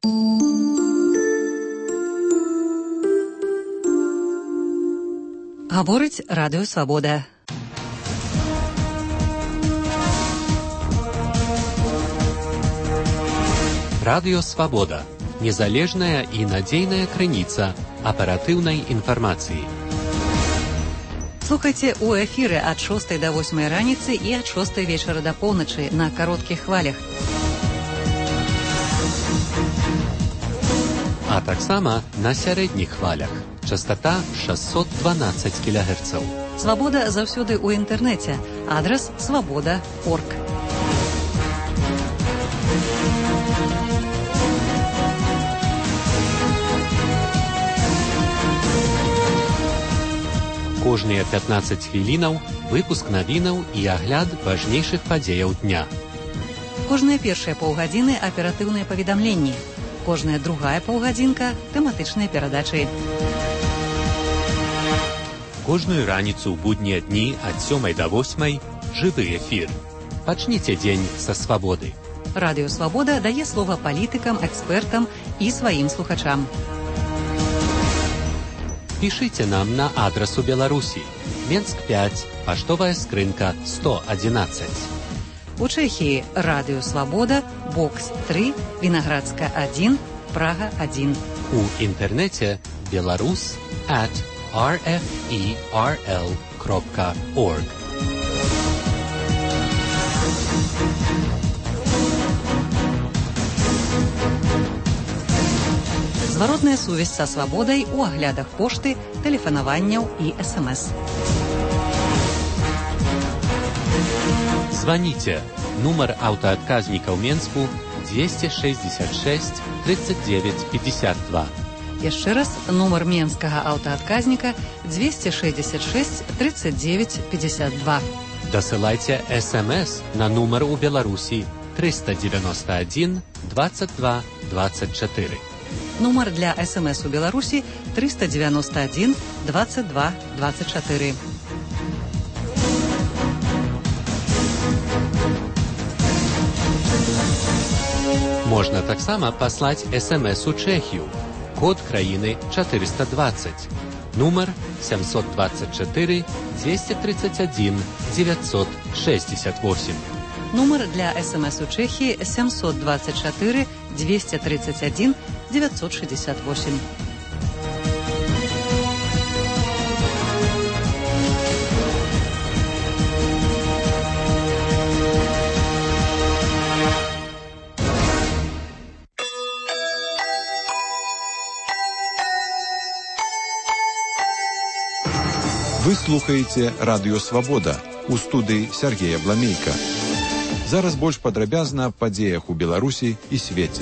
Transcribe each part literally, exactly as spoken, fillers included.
Гаворить Радіо Свобода. Радіо Свобода. Незалежная и надейная крыніца аперативной информации. Слухайте у эфиры от шостой до восьмой раницы и от шостой вечера до полночи на коротких хвалях. А так само на сярэдніх хвалях. Частота шестьсот двенадцать килогерцаў. Свобода заўсёды ў інтэрнэце. Адрес свобода точка орг. Кожныя пятнадцать хвілінаў выпуск навінаў і агляд важнейшых падзеяў дня. Кожныя першыя паўгадзіны аператыўныя паведамленні. Кожная другая паўгадзінка тэматычныя перадачы. Кожную раніцу ў буднія дні ад сёмай да восьмай жывы эфір. Пачніце дзень са свабоды. Радыё Свабода дае слова палітыкам, экспертам і сваім слухачам. Пішыце нам на адрасу Беларусі. Менск пять, паштовая скрынка сто одиннадцать. У Чэхіі Радыё Свабода, бокс три, Вінаградска один, Прага один. У інтэрнэце беларус at эр эф і эр эл крапка орг. Зваротная сувязь са свабодай у аглядах пошты, тэлефанаванняў і эс эм эс. Звоните. Нумар аўтаадказніка ў Менску двести шестьдесят шесть тридцать девять пятьдесят два. Яшчэ раз, нумар менскага аўтаадказніка двести шестьдесят шесть тридцать девять пятьдесят два. Дасылайце эс эм эс на нумар у Беларусі триста девяносто один двадцать два двадцать четыре. Нумар для эс эм эс у Беларусі триста девяносто один двадцать два двадцать четыре. Можна таксама паслаць эс эм эс у Чэхію. Код краіны четыреста двадцать. Нумар семьсот двадцать четыре двести тридцать один девятьсот шестьдесят восемь. Нумар для эс эм эс у Чэхіі семьсот двадцать четыре двести тридцать один девятьсот шестьдесят восемь. Вы слухаеце Радыё Свабода. У студыі Сергея Бламейка. Зараз больш падрабязна аб падзеях у Беларусі і свеце.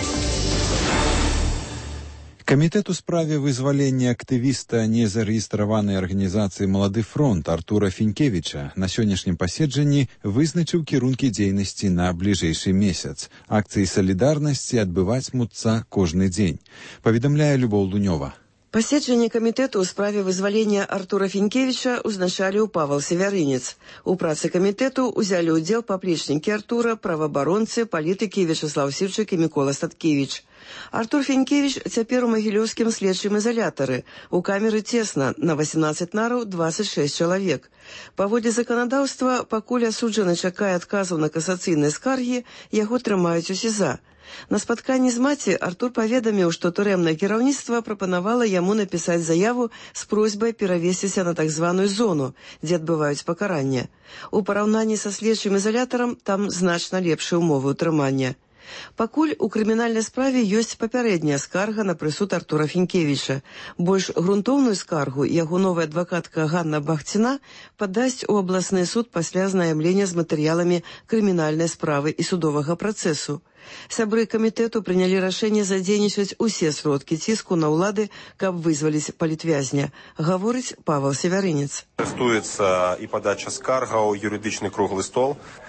Камітэт у справе вызвалення актывіста незарэгістраванай арганізацыі «Малады фронт» Артура Фінкевіча на сённяшнім паседжанні вызначыў кірункі дзейнасці на бліжэйшы месяц. Акцыі салідарнасці адбывацьмуцца кожны дзень. Паведамляе Любоў Лунёва. Паседжанне камітэту ў справе вызвалення Артура Фінкевіча узначаліў Павел Севярынец. У працы камітэту ўзялі ўдзел паплечнікі Артура, праваабаронцы, палітыкі Вячеслав Сівчык і Мікола Статкевіч. Артур Фінкевіч цяпер у магілёўскім следчым ізалятары. У камеры цесна, на восемнадцать нараў двадцать шесть чалавек. Паводле заканадаўства, пакуль асуджаны чакае адказаў на касацыйныя скаргі, яго трымаюць у СІЗА. На спатканні з маці Артур паведаміў, што турэмнае кіраўніцтва прапанавала яму напісаць заяву з просьбай перавесціся на так званую зону, дзе адбываюць пакаранне. У параўнанні са следчым ізалятарам там значна лепшыя ўмовы ўтрымання. Пакуль у крымінальнай справе ёсць папярэдняя скарга на прысуд Артура Фінкевіча. Больш грунтоўную скаргу яго новая адвакатка Ганна Бахціна падасць у абласны суд пасля азнаямлення з матэрыяламі крымінальнай справы і судовага працэсу. Сябры камітэту прынялі рашэнне задзейнічаць усе сродкі ціску на ўлады, каб вызваліць палітвязня, гаворыць Павел Севярынец. Рыхтуецца і падача скаргаў, юрыдычны круглы стол.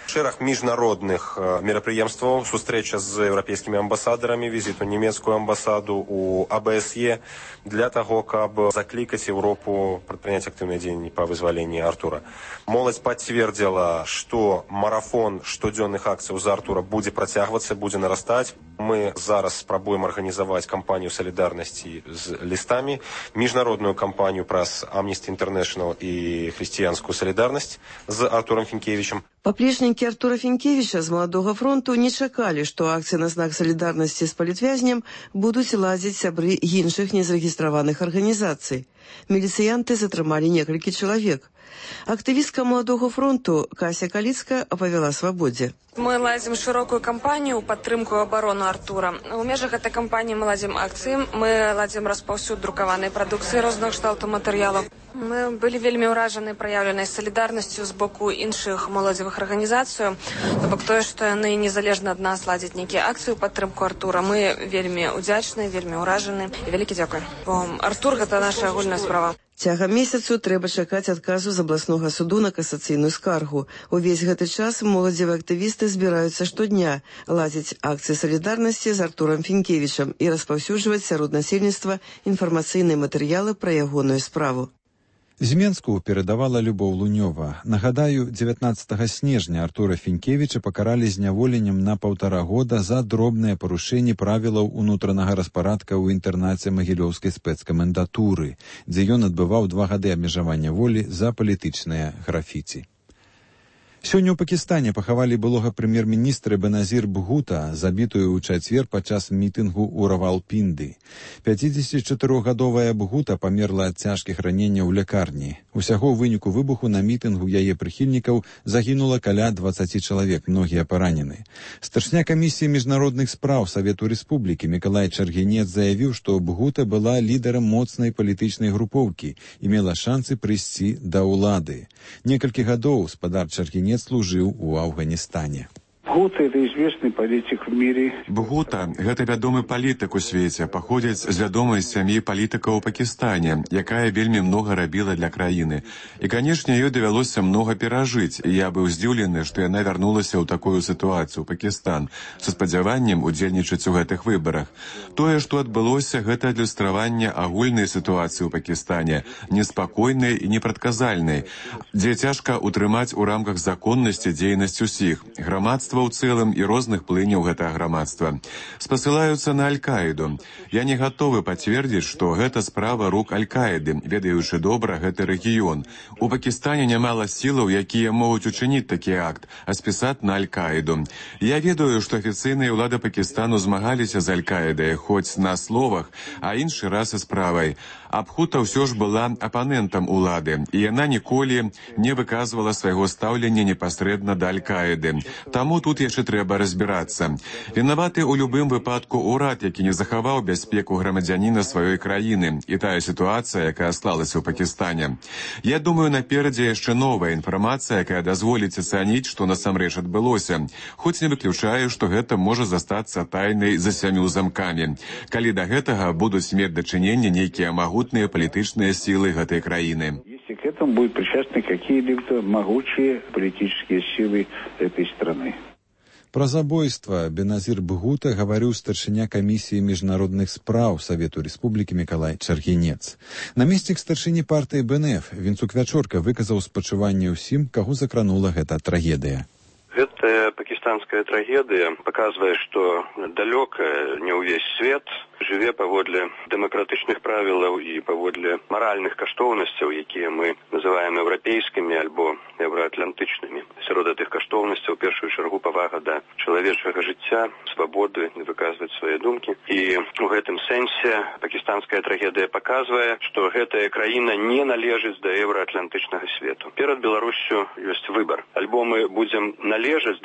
Шэраг міжнародных мерапрыемстваў, сустрэча з еўрапейскімі амбасадарамі, візіт у нямецкую амбасаду, у А Б С Е, для таго, каб заклікаць Еўропу прадпрыняць актыўныя дзеянні па вызваленні Артура. Моладзь пацвердзіла, што марафон штодзённых акцыяў за Артура будзе працягвацца, будзе нарастаць. Мы зараз спрабуем арганізаваць кампанію салідарнасці з лістамі, міжнародную кампанію праз Amnesty International і хрысціянскую салідарнасць з Артурам Фінкевічам. Паплечнікі Артура Фінкевіча з Маладога фронту не чакалі, што акцыі на знак салідарнасці з палітвязнем будуць ладзіць сябры іншых незарэгістраваных арганізацый. Міліцыянты затрымалі некалькі чалавек. Актывістка Маладога фронту Кася Каліцкая апавяла «Свабодзе». Мы ладзім шырокую кампанію ў падтрымку абарону Артура. У межах гэтай кампаніі мы ладзім акцыі, мы ладзім распаўсюд друкаванай прадукцыі розных кшталтаў матэрыялаў. Мы былі вельмі ўражаны праяўленай салідарнасцю з боку іншых моладзевых арганізацый. То бок тое, што яны незалежна ад нас ладзяць нейкія акцыі ў падтрымку Артура. Мы вельмі ўдзячныя, вельмі ўражаны. І вялікі дзякуй. Бо Артур гэта наша агульная справа. Цягам месяцу трэба чакаць адказу з абласнога суду на касацыйную скаргу. Увесь гэты час моладзевыя актывісты збіраюцца штодня ладзіць акцыі салідарнасці з Артурам Фінкевічам і распаўсюджваць сярод насельніцтва інфармацыйныя матэрыялы пра ягоную справу. З Менску перадавала Любоў Лунёва. Нагадаю, дзевятнаццатага снежня Артура Фінкевіча пакаралі зняволеннем на паўтара года за дробныя парушэнні правілаў унутранага распарадка ў інтэрнаце магілёўскай спецкамендатуры, дзе ён адбываў два гады абмежавання волі за палітычныя графіці. Сёння ў Пакістане пахавалі былога прэм'ер-міністра Беназір Бхута, забітую ў чацвер падчас мітынгу ў Равалпінды. пяцідзесятчатырохгадовая Бхута памерла ад цяжкіх раненняў у лякарні. Усяго ў выніку выбуху на мітынгу яе прыхільнікаў загінула каля дваццаці чалавек, многія паранены. Старшыня камісіі міжнародных спраў Савету Рэспублікі Мікалай Чаргінец заявіў, што Бхута была лідарам моцнай палітычнай групоўкі і мела шансы прыйсці да ўлады. Некалькі гадоў спадар Чаргінец служыў у Афганістане. Бхута – это известный политик в мире. Бхута – гэта вядомы палітык у свеце, паходзіць з вядомай сям'і палітыкаў у Пакістане, якая вельмі многа рабіла для краіны. І, канешне, ёй давялося многа перажыць, і я быў здзіўлены, што яна вярнулася ў такую сітуацыю ў Пакістан, са спадзяваннем удзельнічаць у гэтых выбарах. Тое, што адбылося, гэта адлюстраванне агульнай сітуацыі ў Пакістане, неспакойнай і непрадказальнай, дзе цяжка ўтрымаць у рамках законнасці дзейнасць усіх, грамадства ў цэлым і розных плыняў гэтага грамадства. Спасылаюцца на Аль-Каіду. Я не гатовы пацвердзіць, што гэта справа рук Аль-Каіды, ведаючы добра гэты рэгіён. У Пакістане нямала сілаў, якія могуць учыніць такі акт, а спісаць на Аль-Каіду. Я ведаю, што афіцыйныя ўлады Пакістану змагаліся з Аль-Каідай, хоць на словах, а іншы раз і справай. А Бхута ўсё ж была апанентам улады, і яна ніколі не выказвала свайго стаўлення непасрэдна да Аль-Каіды. Таму тут яшчэ трэба разбірацца. Вінаваты ў любым выпадку ўрад, які не захаваў бяспеку грамадзяніна сваёй краіны, і тая сітуацыя, якая склалася ў Пакістане. Я думаю, наперадзе яшчэ новая інфармацыя, якая дазволіць ацаніць, што насамрэч адбылося, хоць не выключаю, што гэта можа застацца тайнай за сямю замкамі, калі да гэтага будуць мець дачыненне нейкія магутныя палітычныя сілы гэтай краіны. Если к этому будут причастны какие-либо могучие политические силы этой страны. Пра забойства Беназір Бхута гаварыў старшыня камісіі міжнародных спраў Савету Рэспублікі Мікалай Чаргінец. Намеснік старшыні партыі Бэ Эн Эф Вінцук Вячорка выказаў спачуванне ўсім, каго закранула гэта трагедыя. Гэтая пакістанская трагедыя паказвае, што далёка не ўвесь свет жыве паводле дэмакратычных правілаў і паводле маральных каштоўнасцяў, якія мы называем еўрапейскімі альбо еўраатлантычнымі. Сярод гэтых каштоўнасцяў у першую чаргу павага да чалавечага жыцця, свабоды выказваць свае думкі. І у гэтым сэнсе пакістанская трагедыя паказвае, што гэтая краіна не належыць да еўраатлантычнага свету. Перад Беларуссю ёсць выбар. Альбо мы будзем належаць да еўраатлантычнага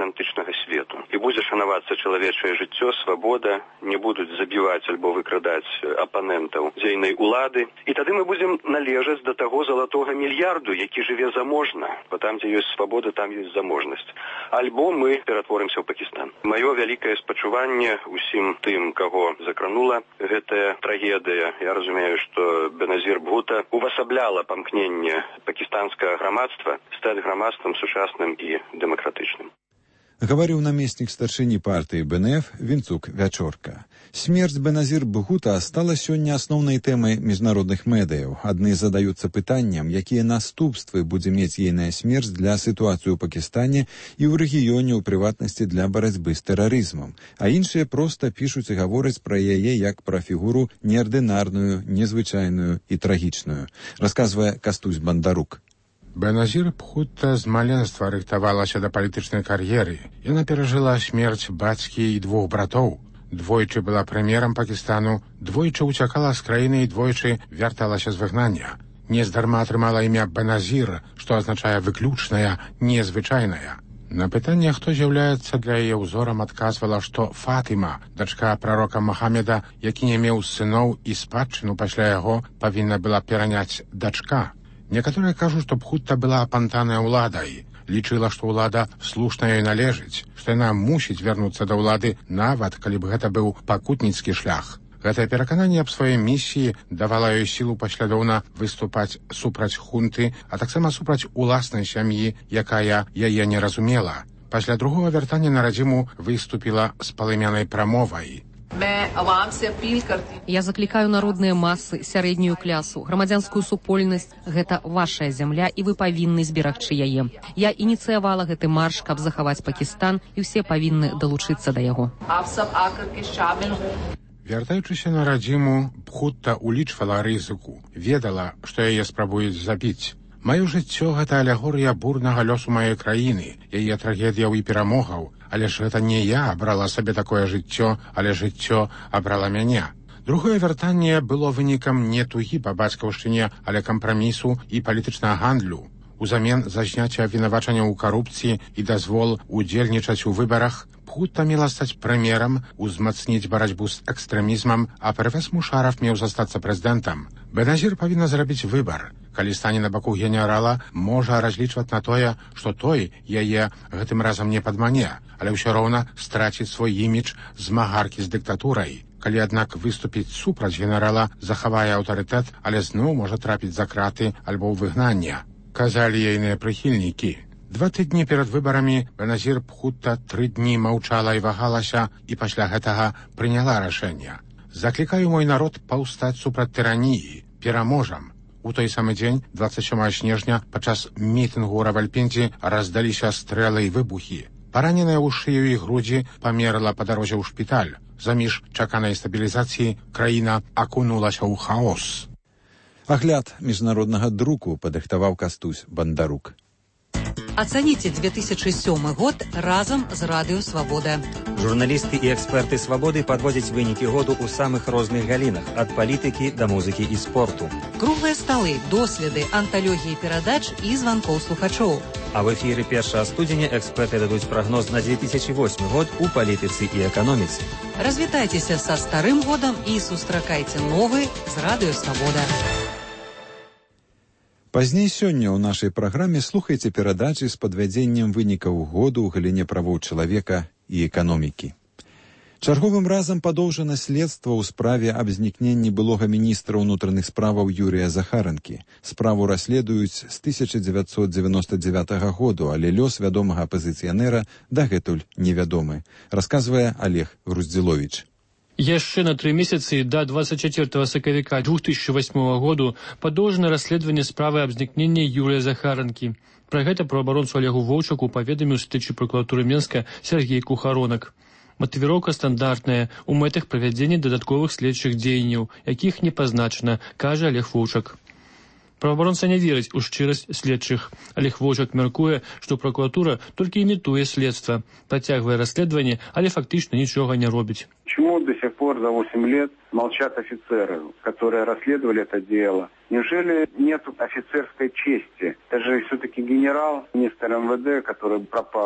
атлантычнага свету. І будзе шанавацца чалавечае жыццё, свабода, не будуць забіваць альбо выкрадаць апанентаў дзейнай улады. І тады мы будзем належаць да таго залатога мільярду, які жыве заможна, бо там, дзе ёсць свабода, там ёсць заможнасць. Альбо мы ператворымся ў Пакістан. Маё вялікае спачуванне усім тым, каго закранула гэтая трагедыя. Я разумею, што Беназір Бхутта увасабляла памкненне пакістанскага грамадства стаць грамадствам сучасным і дэмакратычным. Гаварыў намеснік старшыні партыі БНФ Вінцук Вячорка. Смерць Беназір Бхутта стала сёння асноўнай тэмай міжнародных медыяў. Адны задаюцца пытаннем, якія наступствы будзе мець ейная смерць для сітуацыі ў Пакістане і ў рэгіёне, у прыватнасці для барацьбы з тэрарызмам. А іншыя проста пішуць і гавораць пра яе як пра фігуру неардынарную, незвычайную і трагічную. Расказвае Кастусь Бандарук. Беназір Бхутта з маленства рыхтавалася да палітычнай кар'еры. Яна перажыла смерць бацькі і двух братоў. Двойчы была прэм'ерам Пакістану, двойчы уцякала з краіны і двойчы вярталася з выгнання. Нездарма атрымала імя Беназір, што азначае выключная, незвычайная. На пытанне, хто з'яўляецца для яе ўзорам, адказвала, што Фатыма, дачка прарока Мухаммеда, які не меў сыноў і спадчыну пасля яго, павінна была пераняць дачка. Некаторыя кажуць, што Бхутта была апантаная ўладай, лічыла, што ўлада слушна ёй належыць, што яна мусіць вярнуцца да ўлады, нават калі б гэта быў пакутніцкі шлях. Гэтае перакананне аб сваёй місіі давала ёй сілу паслядоўна выступаць супраць хунты, а таксама супраць уласнай сям'і, якая яе не разумела. Пасля другога вяртання на радзіму выступіла з палымянай прамовай. Я заклікаю народныя масы, сярэднюю клясу, грамадзянскую супольнасць. Гэта вашая зямля, і вы павінны зберагчы яе. Я ініцыявала гэты марш, каб захаваць Пакістан, і ўсе павінны далучыцца да яго. Вяртаючыся на радзіму, Бхутта улічвала рызыку, ведала, што яе спрабуюць забіць. Маё жыццё — гэта алегорыя бурнага лёсу маёй краіны, яе трагедыяў і перамогаў, але ж гэта не я абрала сабе такое жыццё, але жыццё абрала мяне. Другое вяртанне было вынікам не тугі па бацькаўшчыне, але кампрамісу і палітычнага гандлю. Узамен за зняцце абвінавачання ў карупцыі і дазвол удзельнічаць у выбарах, Бхутта мела стаць прэм'ерам, узмацніць барацьбу з экстрэмізмам, а Первез Мушараф меў застацца прэзідэнтам. Беназір павінна зрабіць выбар. Калі стане на баку генерала, можа разлічваць на тое, што той яе гэтым разам не падмане, але ўсё роўна страціць свой імідж змагаркі з дыктатурай. Калі, аднак, выступіць супраць генерала, захавае аўтарытэт, але зноў можа трапіць за краты альбо ў выгнанне. Казалі ейныя прыхільнікі. Два тыдні перад выбарамі Беназір Бхутта тры дні маўчала і вагалася, і пасля гэтага прыняла рашэнне. Заклікаю мой народ паўстаць супраць тыраніі. Пераможам. У той самы дзень, дваццаць сёмага снежня, падчас мітынгу ў Равальпіндзі раздаліся стрэлы і выбухі. Параненая ў шыю і грудзі памерла па дарозе ў шпіталь. Заміж чаканай стабілізацыі краіна акунулася ў хаос. Агляд міжнароднага друку падрыхтаваў Кастусь Бандарук. Ацаніце две тысячы сёмы год разам з Радыё Свабода. Журналісты і эксперты Свабоды падводзяць вынікі году ў самых розных галінах, ад палітыкі да музыкі і спорту. Круглыя сталы, доследы, анталогіі перадач і званкоў слухачоў. А в эфіры першага студзеня эксперты дадуць прагноз на две тысячи восьмы год у палітыцы і эканоміцы. Развітайцеся са старым годам і сустракайце новы з Радыё Свабода. Пазней сёння ў нашай праграме слухайце перадачы з падвядзеннем вынікаў году ў галіне правоў чалавека і эканомікі. Чарговым разам падоўжана следства ў справе аб знікненні былога міністра ўнутраных справаў Юрія Захаранкі. Справу расследуюць з тысяча дзевяцьсот дзевяноста дзевятага году, але лёс вядомага апазіцыянера дагэтуль невядомы, расказвае Олег Груздзіловіч. Яшчэ на тры месяцы да двадцать четвёртого сакавіка две тысячи восьмого году падоўжана расследаванне справы аб знікненні Юрія Захаранкі. Пра гэта праваабаронцу Олегу Воўчаку паведаміў следчы пракуратуры Менска Сергей Кухаронак. Матывіроўка стандартная у мэтах правядзення дадатковых следчых дзеянняў, якіх не пазначана, кажа Олег Воўчак. Праваабаронца не верыць у шчырасць следчых. Олег Воўчак мяркуе, што пракуратура толькі імітуе следства, працягвае расследаванне, але фактычна нічога не робіць. Почему до сих пор за восемь лет молчат офицеры, которые расследовали это дело? Неужели нет офицерской чести? Это же все-таки генерал, министр эм вэ дэ, который пропал.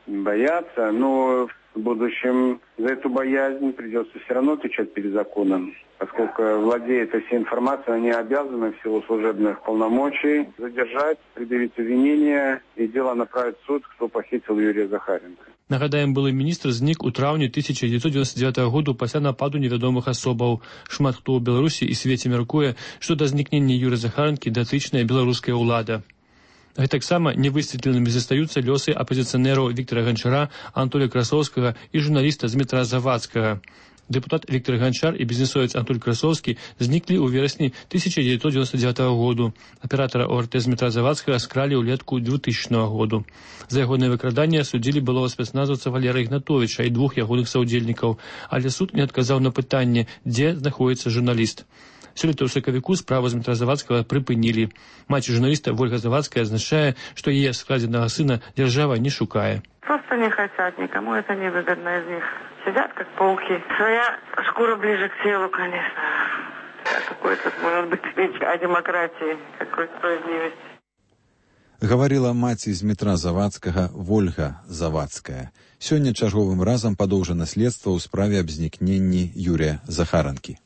боятся, но в будущем за эту боязнь придется все равно отвечать перед законом. Поскольку владеет всей информацией, они обязаны в силу служебных полномочий задержать, предъявить обвинение и дело направить в суд, кто похитил Юрия Захаренко. Нагадаем, былы міністр знік у траўні тысяча дзевятьсот девяносто девятого году пасля нападу невядомых асобаў. Шмат хто ў Беларусі і свеце мяркуе, што да знікнення Юрыя Захаранкі датычная беларуская ўлада. Гэтаксама невысветленымі застаюцца лёсы апазіцыянераў Віктара Ганчара, Анатолія Красоўскага і журналіста Змітра Завадскага. Дэпутат Віктор Ганчар і бізнесовец Анатоль Красоўскі зніклі ў верасні тысяча дзевятьсот девяносто девятого году. Аператара ОРТ Змітра Завадскага скралі ўлетку двухтысячного году. За ягонае выкраданне судзілі былого спецназаўца Валерыя Ігнатовіча і двух ягоных саўдзельнікаў, але суд не адказаў на пытанне, дзе знаходзіцца журналіст. Сёлета ў сакавіку справу Змітра Завадскага прыпынілі. Маці журналіста Вольга Завадская азначае, што яе скрадзенага сына дзяржава не шукае. Просто не хотят, никому это не выгодно из них. Сидят как пауки. Своя шкура ближе к телу, конечно. Какой-то, может быть, речь о демократии, какой-то справедливости. Гаварыла маці Змітра Завадскага Вольга Завадская. Сёння чарговым разам падоўжана следства ў справе аб знікненні Юрія Захаранкі.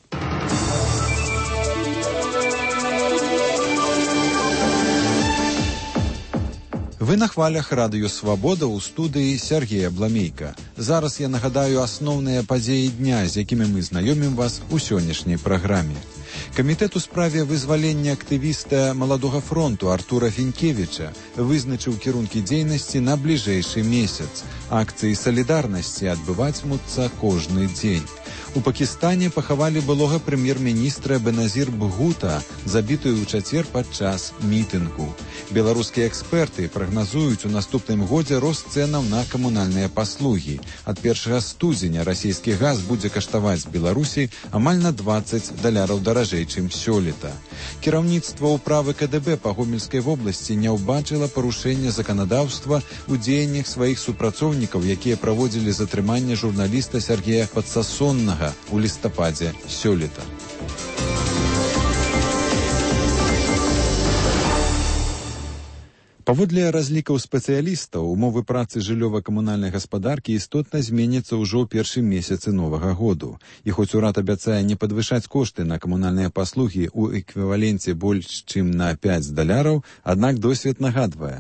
Вы на хвалях радыё «Свабода» ў студыі Сергея Бламейка. Зараз я нагадаю асноўныя падзеі дня, з якімі мы знаёмім вас у сённяшняй праграме. Камітэт у справе вызвалення актывіста Маладога фронту Артура Фінкевіча вызначыў кірункі дзейнасці на бліжэйшы месяц. Акцыі салідарнасці адбывацьмуцца кожны дзень. У Пакістане пахавалі былога прэм'ер-міністра Беназір Бхута, забітую ў чацвер падчас мітынгу. Беларускія эксперты прагназуюць у наступным годзе рост цэнаў на камунальныя паслугі. Ад першага студзеня расійскі газ будзе каштаваць Беларусі амаль на дваццаць даляраў даражэй, чым сёлета. Кіраўніцтва ўправы ка дэ бэ па Гомельскай вобласці не ўбачыла парушэння заканадаўства ў дзеяннях сваіх супрацоўнікаў, якія праводзілі затрыманне журналіста Сергея Падсасоннага у лістападзе сёлета. Паводле разлікаў спецыялістаў, умовы працы жыллёва-камунальнай гаспадаркі істотна зменяцца ўжо ў першым месяцы новага году. І хоць урад абяцае не падвышаць кошты на камунальныя паслугі ў эквіваленце больш чым на пяць даляраў, аднак досвед нагадвае.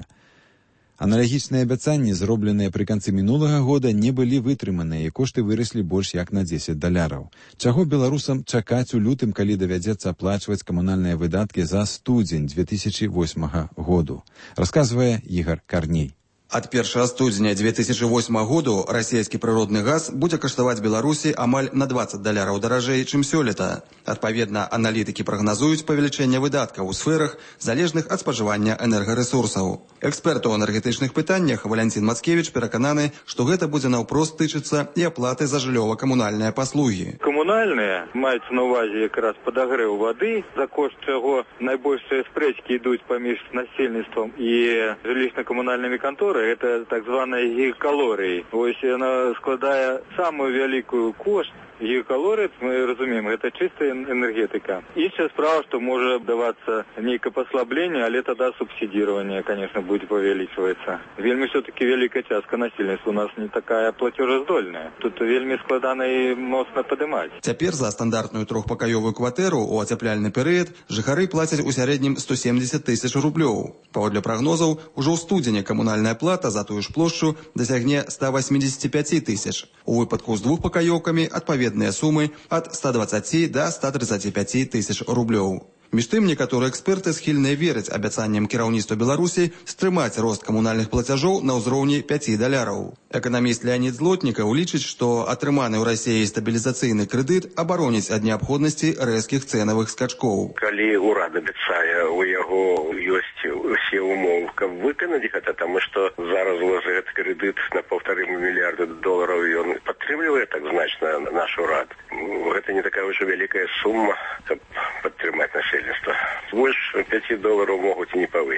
Аналагічныя абяцанні, зробленыя пры канцы мінулага года, не былі вытрыманыя, і кошты выраслі больш як на дзесяць даляраў. Чаго беларусам чакаць у лютым, калі давядзецца аплачваць камунальныя выдаткі за студзень две тысячи восьмага году? Расказвае Ігор Карней. Ад першага студзеня две тысячи восьмага году расійскі прыродны газ будзе каштаваць Беларусі амаль на дваццаць даляраў даражэй, чым сёлета. Адпаведна, аналітыкі прагназуюць павелічэнне выдаткаў у сферах, залежных ад спажывання энергарэсурсаў. Эксперт у энергетычных пытаннях Валянцін Мацкевіч перакананы, што гэта будзе наўпрост тычыцца і аплаты за жыллёва-камунальныя паслугі. Камунальныя маюць на ўвазе якраз падагрэў вады, за кошт чаго найбольшыя спрэчкі ідуць паміж насельніцтвам і жыллічна-камунальнымі канторамі. Это так званая гігакалорыі. Ось яна складае самую вялікую кошт. Гігакалорый, мы разумеем, это чистая энергетика. Іншая справа, что может даваться некое послабление, але тогда субсидирование, конечно, будет увеличиваться. Вельми все-таки великая частка насельніцтва у нас не такая платежездольная. Тут вельми складана и моцна подымать. Цяпер за стандартную трохпакаёвую кватэру у ацяпляльны перыяд жыхары плацяць у сярэднім сто семьдесят тысяч рублёў. Паводле прагнозаў, ужо ў студзені камунальная плата за тую ж плошчу дасягне ста восьмидесяти пяти тысяч. У выпадку з двухпакаёўкамі адпаведна сумы от ста двадцати до ста тридцати пяти тысяч рублёў. Між тым, некаторыя эксперты схільныя верыць абяцанням кіраўніцтва Беларусі стрымаць рост камунальных плацяжоў на ўзроўні пяці даляраў. Эканаміст Леонид Злотнікаў лічыць, што атрыманы ў Расіі стабілізацыйны крэдыт абароніць ад неабходнасці рэзкіх цэнавых скачкоў. Калі ўрад абяцае, у яго ёсць усе умовы, каб выканаць гэта, таму што зараз ложы гэты крэдыт на паўтары мільярда долараў, ён падтрымлівае так значна наш урад. Гэта не такая ўжо вялікая сума, каб падтрымаць насельніцтва. Больш пяти долараў могуць і не павысіць.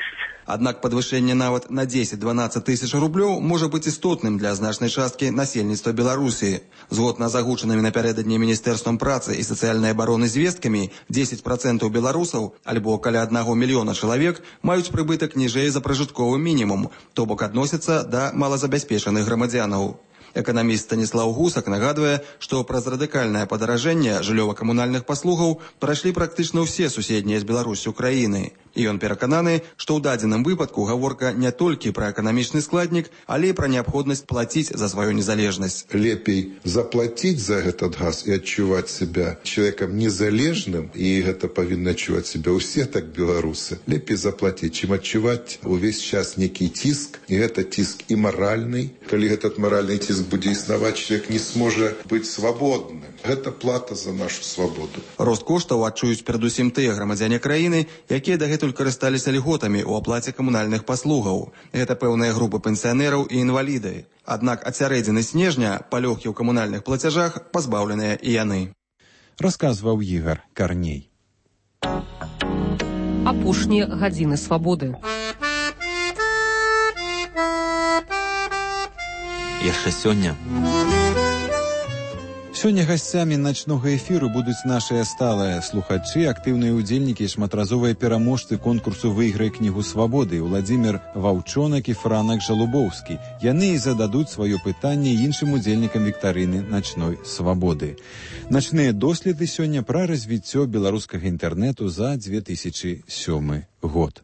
Аднак падвышэнне нават на дзесяць-дванаццаць тысяч рублёў можа быць істотным для значнай часткі насельніцтва Беларусі. Згодна з агучанымі напярэдадні Міністэрствам працы і сацыяльнай абароны звесткамі, дзесяць працэнтаў беларусаў, альбо каля аднаго мільёна чалавек, маюць прыбытак ніжэй за пражытковы мінімум, то бок адносяцца да малазабяспечаных грамадзянаў. Эканаміст Станіслаў Гусак нагадвае, што праз радыкальнае падаражэнне жыллёва-камунальных паслугаў прайшлі практычна ўсе суседнія з Беларусю краіны. І ён перакананы, што ў дадзеным выпадку гаворка не толькі пра эканамічны складнік, але і пра неабходнасць плаціць за сваю незалежнасць. Лепей заплатіць за этот газ і адчуваць себя человеком незалежным, і гэта павінны адчуваць себя ўсе так беларусы. Лепей заплатіць, чым адчуваць увесь час некі ціск, і гэта ціск і маральны. Калі этот маральны ціск будзе існаваць, человек не сможа быць свабодным. Гэта плата за нашу свабоду. Рост коштаў адчуюць перадусім тыя грамадзяне краіны, якія дагэтуль карысталіся льготамі ў аплаце камунальных паслугаў. Гэта пэўныя групы пенсіянераў і інваліды. Аднак ад сярэдзіны снежня палёгкі ў камунальных плацяжах пазбаўленыя і яны. Расказваў Ігар Карней. Апошнія гадзіны свабоды. Яшчэ сёння. Сёння гасцямі начнога эфіру будуць нашыя сталыя слухачы, актыўныя удзельнікі і шматразовыя пераможцы конкурсу «Выйграй кнігу свабоды» Владзімір Ваўчонак і Франак Жалубоўскі. Яны і зададуць сваё пытанне іншым удзельнікам віктарыны «Начной свабоды». Начныя доследы сёння пра развіццё беларускага інтэрнэту за две тысячы сёмы год.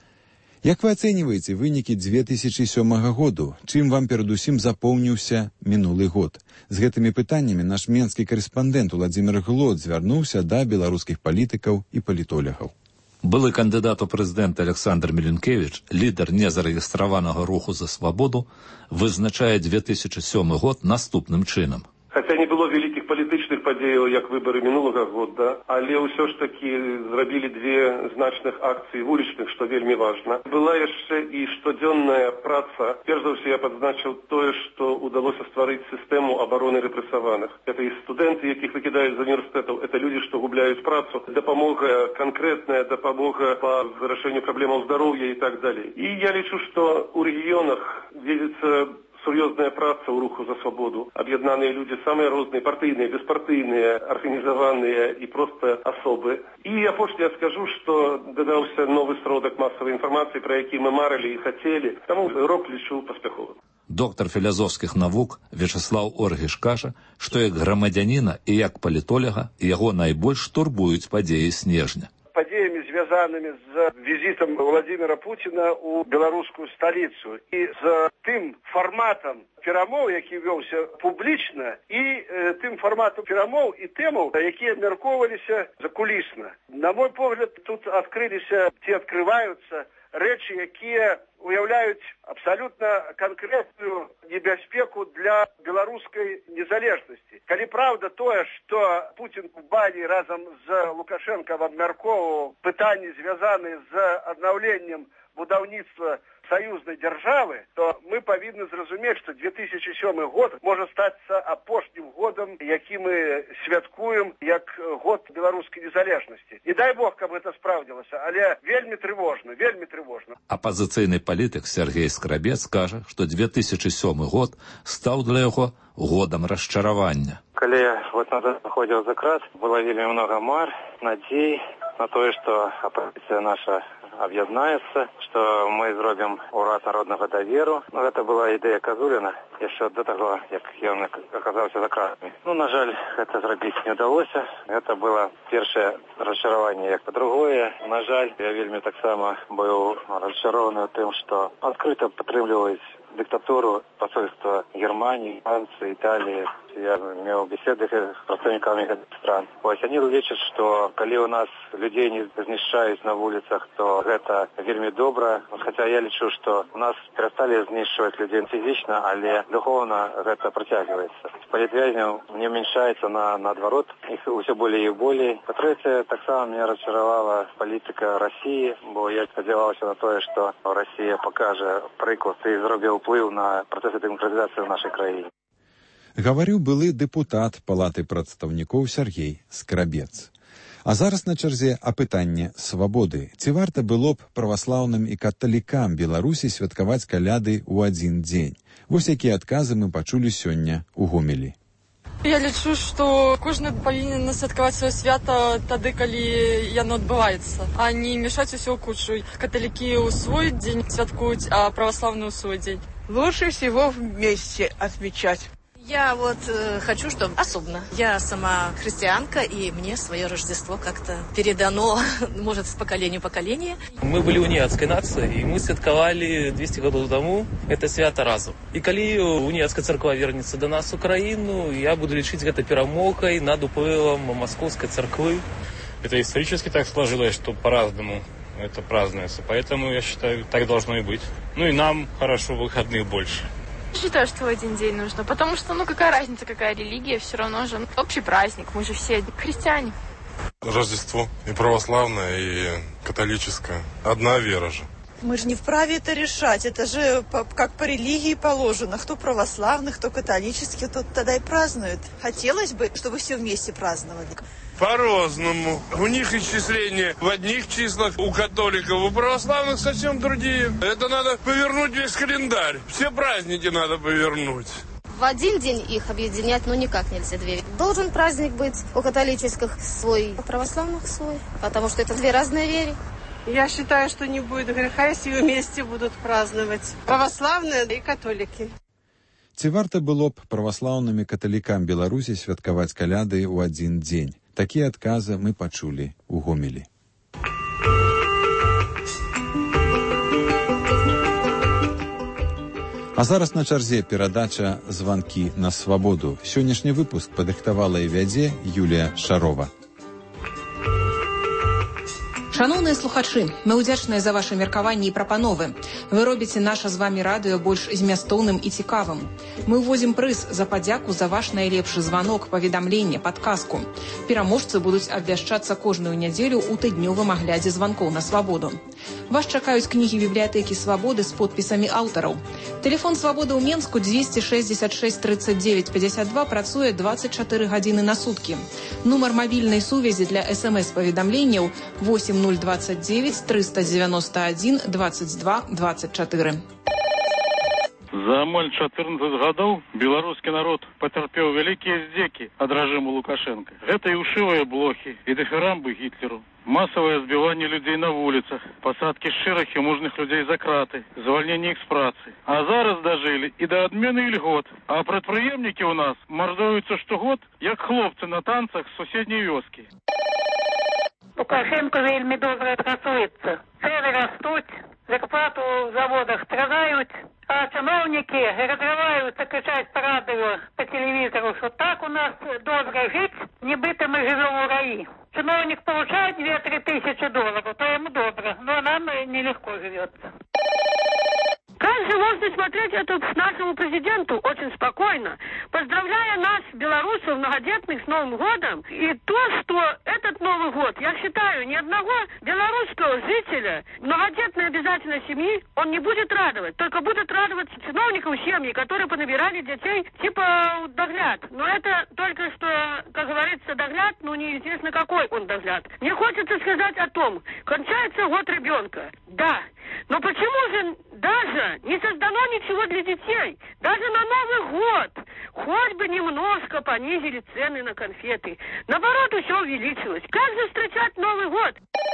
Як вы ацэньваеце вынікі две тысячы сёмага году? Чым вам перадусім запомніўся мінулы год? З гэтымі пытаннямі наш менскі карэспандэнт Владзімір Глот звярнуўся да беларускіх палітыкаў і палітолягаў. Былы кандыдат у прэзідэнты Александр Меленкевіч, лідар незарэгістраванага руху за свабоду, вызначае две тысячы сёмы год наступным чынам. Хаця не было вялікіх палітычных падзеяў, як выбары мінулага года, але ўсё ж такі зрабілі две значных акцыі вулічных, што вельмі важна. Была яшчэ і штодзённая праца. Перш за ўсё я падзначыў тое, што ўдалося стварыць сістэму абароны рэпрэсаваных. Это і студэнты, якіх выкідаюць з універсітэтаў, это людзі, што губляюць працу, дапамога канкрэтная, дапамога па вырашэнню праблемаў здароўя і так далей. І я лічу, што ў рэгіёнах ведзецца сур'ёзная праца ў руху за свабоду. Аб'яднаныя людзі самыя розныя, партыйныя, беспартыйныя, арганізаваныя і проста асобы. І апошне я скажу, што дадаўся новы сродак масавай інфармацыі, пра які мы марылі і хацелі. Таму рок лічу паспяховым. Доктар філазофскіх навук Вячеслаў Оргіш кажа, што як грамадзяніна і як палітоляга яго найбольш турбуюць падзеі снежня. Падзеямі, звязанымі з візітам Владзіміра Пуціна ў беларускую сталіцу і з тым фарматам перамоў, які вёўся публічна, і э, тым фарматам перамоў і тэмаў, якія абмяркоўваліся закулісна. На мой погляд, тут адкрыліся, ці адкрываюцца рэчы, якія уяўляюць абсалютна канкрэтную небяспеку для беларускай незалежнасці. Калі праўда тое, што Пуцін у Балі разам з Лукашэнкам абмяркоўваў пытанні, звязаныя з аднаўленнем будаўніцтва саюзнай дзяржавы, то мы павінны зразумець, што две тысячы сёмы год можа стацца апошнім годам, які мы святкуем як год беларускай незалежнасці. Не дай Бог, каб гэта спраўдзілася, але вельмі трывожна, вельмі трывожна. Апазіцыйны палітык Сергей Скрабец кажа, што две тысячы сёмы год стаў для яго годам расчаравання. Калі я вот назад заходзіў за крат, было вельмі много мар, надзей на тое, што апозіцыя наша аб'яднаецца, што мы зробім урад народнага даверу. Ну, гэта была ідэя Казуліна яшчэ до таго, як ён аказаўся за кратамі. Ну, на жаль, гэта зрабіць не ўдалося. Гэта было першае расчараванне, як па-другое. На жаль, я вельмі таксама быў расчарованы тым, што адкрыта падтрымліваюць диктатуру посольства Германии, Франции, Италии. Я имел беседы с представниками этих стран. Вот, они лечат, что когда у нас людей не знищают на улицах, то это вельми добро. Хотя я лечу, что у нас перестали знищивать людей физично, але духовно это протягивается. Политвязням не уменьшается на, наоборот, их все более и более. По-третье, так само меня разочаровала политика России, бо я сподівався на то, что Россия покажет приклад и зробит вплив на процесс демократизации в нашей краине. Гаварыў былы дэпутат Палаты прадстаўнікоў Сергей Скрабец. А зараз на чарзе апытанне свабоды. Ці варта было б праваслаўным і каталікам Беларусі святкаваць каляды ў адзін дзень? Вось якія адказы мы пачулі сёння ў Гомелі. Я лічу, што кожны павінен святкаваць сваё свята тады, калі яно адбываецца, а не мешаць усё ў кучу. Каталікі ў свой дзень святкуюць, а праваслаўны ў свой дзень. Лучше всего вместе отмечать. Я вот э, хочу, чтобы особенно. Я сама христианка, и мне свое Рождество как-то передано, может, с поколения в поколение. Мы были уніяцкай нацией, и мы святкавали двести годов тому это свято разом. И калі уніяцкая церква вернется до нас, Украину, я буду лечить это перамогой над уплывом Московской церквы. Это исторически так сложилось, что по-разному это празднуется, поэтому я считаю, так должно и быть. Ну и нам хорошо выходных больше. Считаю, что в один день нужно, потому что, ну, какая разница, какая религия, все равно же общий праздник, мы же все христиане. Рождество и православное, и католическое. Одна вера же. Мы же не вправе это решать, это же по, как по религии положено. Кто православный, кто католический, тот тогда и празднует. Хотелось бы, чтобы все вместе праздновали. По-разному. У них исчисления в одних числах, у католиков, у православных совсем другие. Это надо повернуть весь календарь. Все праздники надо повернуть. В один день их объединять, ну, никак нельзя две. Должен праздник быть у католических свой, у православных свой, потому что это две разные веры. Я считаю, что не будет греха, если вместе будут праздновать православные и католики. Ці варта было б праваслаўным і каталікам Беларусі святкаваць каляды ў адзін дзень? Такія адказы мы пачулі ў Гомелі. А зараз на чарзе перадача «Званкі на свабоду». Сённяшні выпуск падрыхтавала і вядзе Юлія Шарова. Шановныя слухачы, мы ўдзячныя за ваши меркаванні і прапановы. Вы робіце наша з вами радыё больш змястоўным і цікавым. Мы ўвозім прыз за падзяку за ваш найлепшы званок, паведамленне, падказку. Пераможцы будуць абвяшчацца кожную нядзелю ў тыднёвым аглядзе званкоў на свабоду. Вас чакаюць кнігі бібліятэкі свабоды з подпісамі аўтараў. Тэлефон свабоды ў Менску двести шестьдесят шесть тридцать девять пятьдесят два працуе двадцать четыре гадзіны на суткі. Нумар мабільнай сувязі для эс-эм-эс-паведамленняў восемь ноль двадцать девять триста девяносто один двадцать два двадцать четыре. За амаль чатырнаццаць гадоў беларускі народ пацярпеў вялікія здзекі ад рэжыму Лукашенко. Гэта і ушывыя блохі, і дыферамбы Гітлеру, масавае збіванне людзей на вуліцах, пасадкі шчырых і мужных людзей за краты, звальненне іх з працы. А зараз дажылі і да адмены ільгот. А прадпрыемнікі ў нас мардуюцца штогод, як хлопцы на танцах з суседняй вёскі. Лукашенко вельмі добра працуецца. Цэны растуць, зарплату ў заводах страдаюць, а чиновники разрываются кричать по радио, по телевизору, что так у нас добро жить, нібито мы живем у раи. Чиновник получает две-три тысячи долларов, то ему добро, но нам нелегко живется. Как же можно смотреть это нашему президенту очень спокойно, поздравляя нас, белорусов, многодетных, с Новым годом, и то, что этот Новый год, я считаю, ни одного белорусского жителя, многодетной обязательно семьи, он не будет радовать, только будет радовать чиновникам семьи, которые понабирали детей, типа догляд. Но это только что, как говорится, догляд, но неизвестно какой он догляд. Мне хочется сказать о том, кончается год ребенка, да, но почему же даже не создано ничего для детей? Даже на Новый год хоть бы немножко понизили цены на конфеты. Наоборот, все увеличилось. Как же встречать Новый год?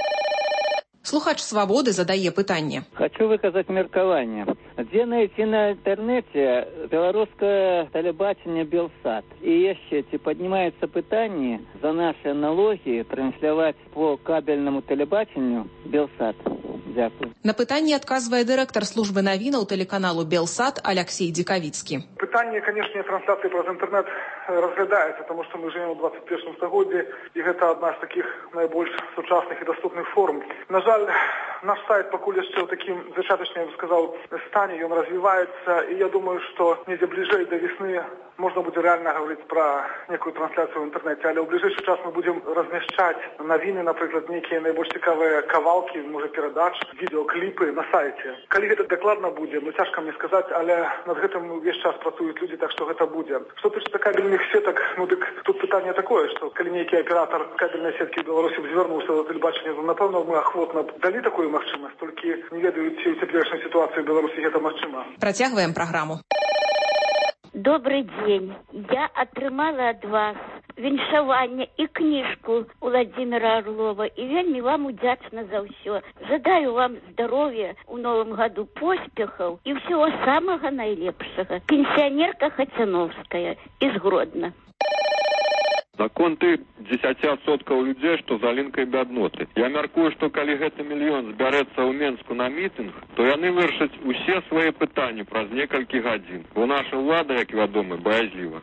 Слухач «Свободы» задае пытанне. Хочу выказать меркование. Где найти на интернете белорусское телебачение «Белсат»? И еще поднимается пытание за наши налоги транслировать по кабельному телебачению «Белсат». Дякую. На пытанне адказвае дырэктар службы навінаў тэлеканалу «Белсат» Алексей Дикавицкий. Пытанне, конечно, трансляции праз интернет разглядается, потому что мы живем в двадцать первом стагоддзі, и это одна из таких наибольш сучасных и доступных форм. На жаль, Наш сайт пакуль яшчэ ў такім зачатачным, я бы сказал, стане, ён развіваецца, і я думаю, што недзе бліжэй да весны можна будзе рэальна гаварыць пра некую трансляцыю ў інтэрнэце, але ў бліжэйшы час мы будзем размяшчаць навіны, напрыклад, нейкія найбольш цікавыя кавалкі, можа, перадач, відеокліпы на сайце. Калі гэта дакладна будзе, ну цяжка мне сказаць, але над гэтым увесь час працуюць людзі, так што гэта будзе. Што тычыцца кабельных сетак, ну дык тут пытанне такое, што калі нейкі аператар кабельнай сеткі ў Беларусі б звярнуўся да тэлебачання, то напэўна мы ахвотна далі такую магчымасць, толькі не ведаю, ці ў цяперашняй сітуацыі ў Беларусі гэта магчыма. Працягваем праграму. Добрый дзень. Я атрымала ад вас віншаванне і кніжку Владимира Орлова, і вельмі вам удзячна за ўсё. Жадаю вам здароўя ў новым году, поспехаў і ўсяго самага найлепшага. Пенсіянерка Хацяновская из Гродно. Наконт дзесяцігасоткаў людзей, што за лінкай бядноты. Я мяркую, што калі гэты мільён збярэцца ў Менску на мітынг, то яны вырашаць усе свае пытанні праз некалькі гадзін. Бо наша ўлада, як вядома, баязліва.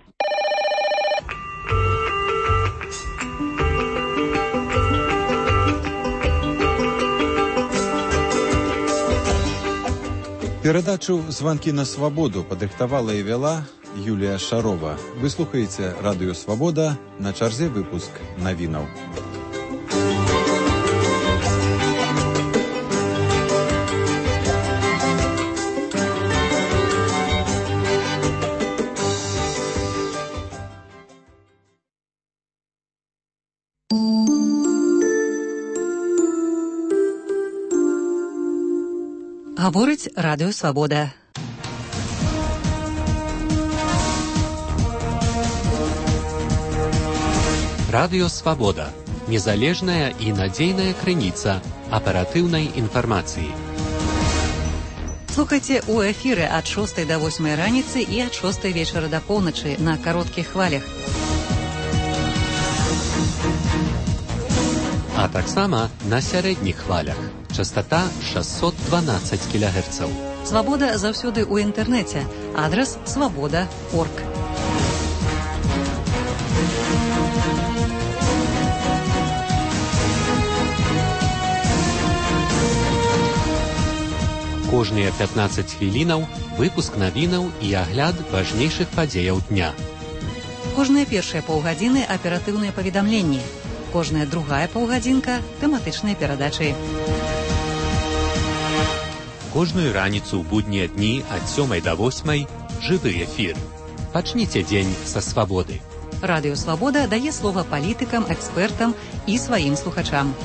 Перадачу «Званкі на свабоду» падрыхтавала і вяла Юлія Шарова. Вы слухаеце радыё «Свабода», на чарзе выпуск навінаў. Гаворыць радыё «Свабода». Радыё «Свабода» – незалежная і надзейная крыніца аператыўнай інфармацыі. Слухайце ў эфіры ад шостай да восьмай раніцы і ад шостай вечара да поўначы на кароткіх хвалях. А таксама на сярэдніх хвалях. Частота шэсцьсот дванаццаць кілагерцаў. Свабода заўсёды ў інтэрнэце. Адрас свабода крапка орг. Кожныя пятнаццаць хвілінаў выпуск навінаў і агляд важнейшых падзеяў дня. Кожныя першыя паўгадзіны аператыўныя паведамленні. Кожная другая паўгадзінка тэматычныя перадачы. Кожную раніцу ў буднія дні ад сёмай да восьмай жывы эфір. Пачніце дзень са свабоды. Радыё «Свабода» дае слова палітыкам, экспертам і сваім слухачам.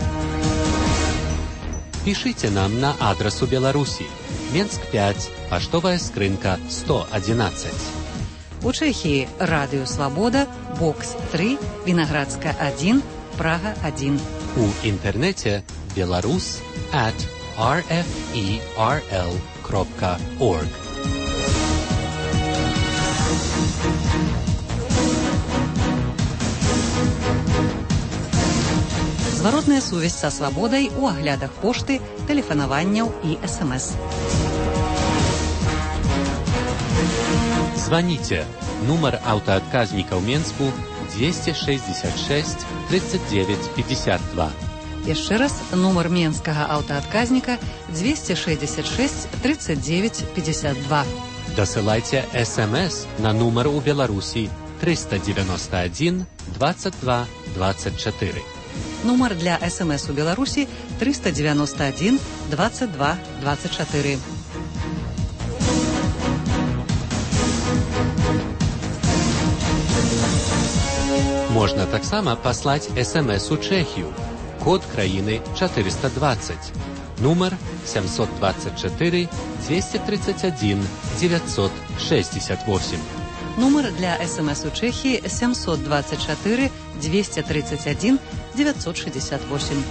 Пішыце нам на адрас у Беларусі. Менск пяць, паштовая скрынка сто адзінаццаць. У Чэхіі радыё «Свабода», бокс тры, Вінаградска адзін, Прага адзін. У інтэрнэце беларус at ар эф і ар эл крапка орг. Зваротная сувязь са свабодай у аглядах пошты, тэлефанаванняў і эс эм эс. Званіце. Нумар аўтаадказніка ў Менску двести шестьдесят шесть тридцать девять пятьдесят два. Яшчэ раз, нумар менскага аўтаадказніка двести шестьдесят шесть тридцать девять пятьдесят два. Дасылайце эс эм эс на нумар у Беларусі триста девяносто один двадцать два двадцать четыре. Нумар для эс эм эс у Беларусі триста девяносто один двадцать два двадцать четыре. Можна таксама паслаць эс эм эс у Чэхію. Код краіны четыреста двадцать. Нумар семьсот двадцать четыре двести тридцать один девятьсот шестьдесят восемь. Нумар для эс эм эс у Чэхіі семьсот двадцать четыре двести тридцать один девятьсот шестьдесят восемь.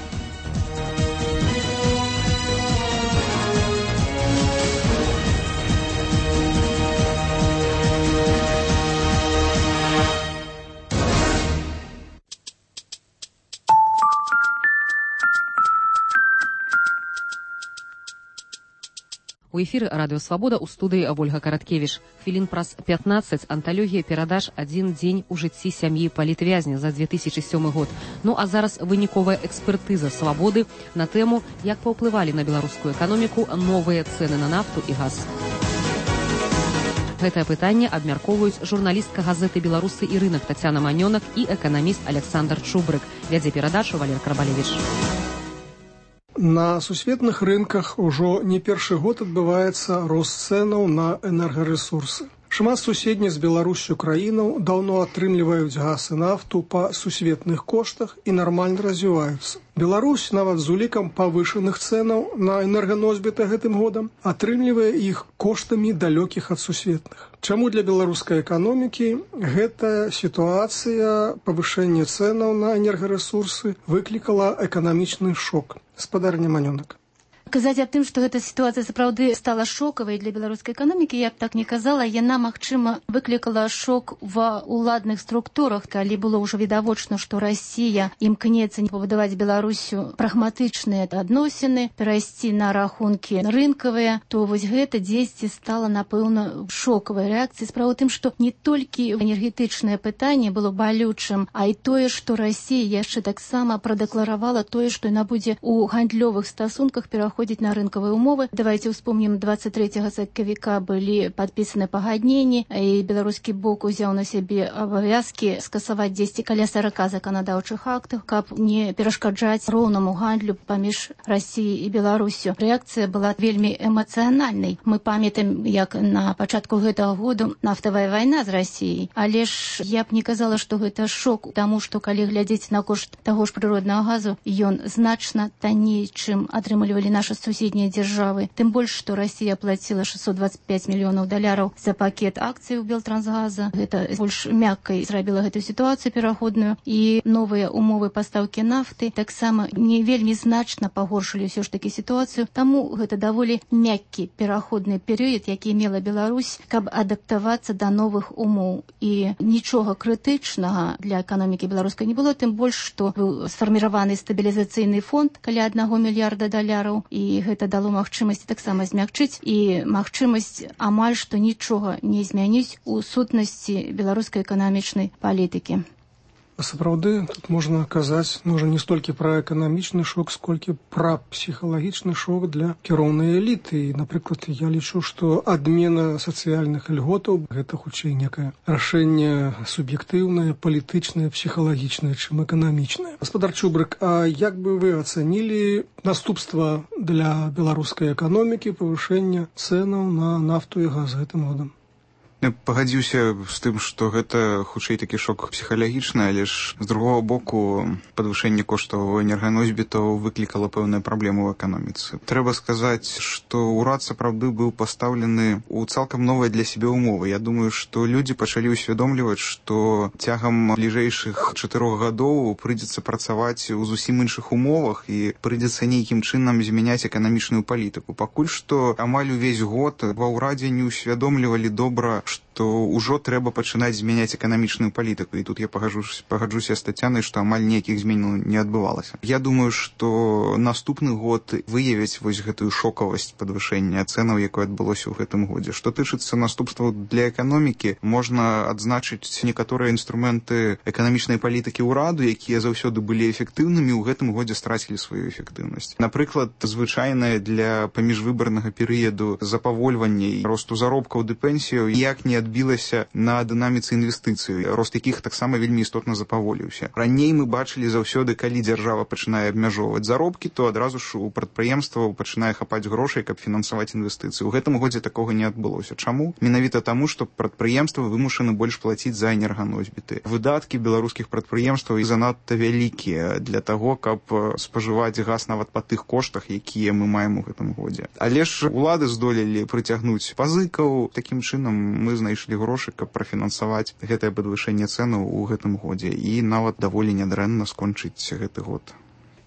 У У эфіры радыё Свабода, у студыі Ольга Караткевіч. Хвілін праз пятнаццаць анталогія перадаж «Адзін дзень у жыцці сям'і палітвязня» за две тысячи сёмы год. Ну а зараз выніковая экспертыза Свабоды на тэму, як паўплывалі на беларускую эканоміку новыя цэны на нафту і газ. Гэтае пытанне абмяркоўваюць журналістка газеты «Беларусы і рынак» Тацяна Манёнак і эканаміст Александр Чубрык. Вядзе перадачу Валер Карбалевіч. На сусветных рынках ужо не першы год адбываецца рост цэнаў на энергарэсурсы. Шмат суседніх з Беларусю краінаў даўно атрымліваюць газ і нафту па сусветных коштах і нармальна развіваюцца. Беларусь нават з улікам павышаных цэнаў на энерганосьбіты гэтым годам атрымлівае іх коштамі далёкіх ад сусветных. Чаму для беларускай эканомікі гэтая сітуацыя павышэння цэнаў на энергарэсурсы выклікала эканамічны шок? Спадарня Манёнак. Казаць аб тым, што гэта сітуацыя сапраўды стала шокавай для беларускай эканомікі, я б так не казала. Яна, магчыма, выклікала шок ва ўладных структурах, калі было ўжо відавочна, што Расія імкнецца не пабудаваць Беларусю прагматычныя адносіны, перайсці на рахункі рынкавыя, то вось гэта дзесьці стала, напэўна, шокавай рэакцыяй. Справа ў тым, што не толькі энергетычнае пытанне было балючым, а і тое, што Расія яшчэ таксама прадэкларавала тое, што яна будзе ў гандлёвых стасунках пераходзіць на рынкавыя умовы. Давайте вспомним, двадцать третьего сакавіка былі падпісаны пагадненні, і беларускі бок узяў на сябе абавязкі скасаваць дзесьці каля сорока заканадаўчых актаў, каб не перашкаджаць роўнаму гандлю паміж Расіяй і Беларусю. Рэакцыя была вельмі эмацыянальнай. Мы памятаем, як на пачатку гэтага году нафтавая вайна з Расіяй. Але ж я б не казала, што гэта шок, таму што калі глядзець на кошт таго ж прыроднага газу, ён значна танней, чым атрымлівалі наши суседнія дзяржавы. Тым больш, што Расія плаціла шестьсот двадцать пять мільёнаў даляраў за пакет акцый у Белтрансгаза. Гэта больш мяккай зрабіла гэтую сітуацыю пераходную, і новыя умовы пастаўкі нафты таксама не вельмі значна пагоршылі ўсё ж такі сітуацыю. Таму гэта даволі мяккі пераходны перыяд, які мела Беларусь, каб адаптавацца да новых умоў. І нічога крытычнага для эканомікі беларускай не было, тым больш, што быў сфарміраваны стабілізацыйны фонд каля аднаго мільярда даляраў, і гэта дало магчымасць таксама змягчыць і магчымасць амаль што нічога не змяніць у сутнасці беларускай эканамічнай палітыкі. Сапраўды, тут можна казаць, можа, не столькі пра эканамічны шок, сколькі пра псіхалагічны шок для кіроўнай эліты. І, напрыклад, я лічу, што адмена сацыяльных льготаў – гэта хутчэй некае рашэнне суб'ектыўнае, палітычнае, псіхалагічнае, чым эканамічнае. Гаспадар Чубрык, а як бы вы ацанілі наступства для беларускай эканомікі павышэння цэнаў на нафту і газ гэтым годам? Я пагадзіўся з тым, што гэта хутчэй такі шок псіхалагічны, але ж з другого боку падвышэнне коштаў энерганосьбітаў выклікала пэўныя праблемы ў эканоміцы. Трэба сказаць, што ўрад сапраўды быў пастаўлены ў цалкам новыя для сябе ўмовы. Я думаю, што людзі пачалі ўсвядомліваць, што цягам бліжэйшых чатырох гадоў прыйдзецца працаваць у зусім іншых умовах і прыйдзецца нейкім чынам змяняць эканамічную палітыку. Пакуль што амаль увесь год ва ўрадзе не ўсвядомлівалі добра, што ўжо трэба пачынаць змяняць эканамічную палітыку. І тут я пагаджуся, пагаджуся з Тацянай, што амаль ніякіх зменаў не адбывалася. Я думаю, што наступны год выявіць вось гэтую шокавасць падвышэння цэнаў, якое адбылося ў гэтым годзе. Што тычыцца наступстваў для эканомікі, можна адзначыць некаторыя інструменты эканамічнай палітыкі ўраду, якія заўсёды былі эфектыўнымі, ў гэтым годзе страцілі сваю эфектыўнасць. Напрыклад, звычайнае для паміжвыбарнага перыяду запавольвання росту заробкаў ды пенсіяў, як не адбілася на дынаміцы інвестыцый, рост якіх таксама вельмі істотна запаволіўся. Раней мы бачылі заўсёды, калі дзяржава пачынае абмяжоўваць заробкі, то адразу ж у прадпрыемстваў пачынае хапаць грошай, каб фінансаваць інвестыцыі. У гэтым годзе такога не адбылося. Чаму? Менавіта таму, што прадпрыемствы вымушаны больш плаціць за энерганосьбіты. Выдаткі беларускіх прадпрыемстваў занадта вялікія для таго, каб спажываць газ нават па тых коштах, якія мы маем у гэтым годзе. Але ж улады здолелі прыцягнуць пазыкаў. Такім чынам мы знайшлі грошы, каб прафінансаваць гэтае падвышэнне цэнаў у гэтым годзе і нават даволі нядрэнна скончыць гэты год.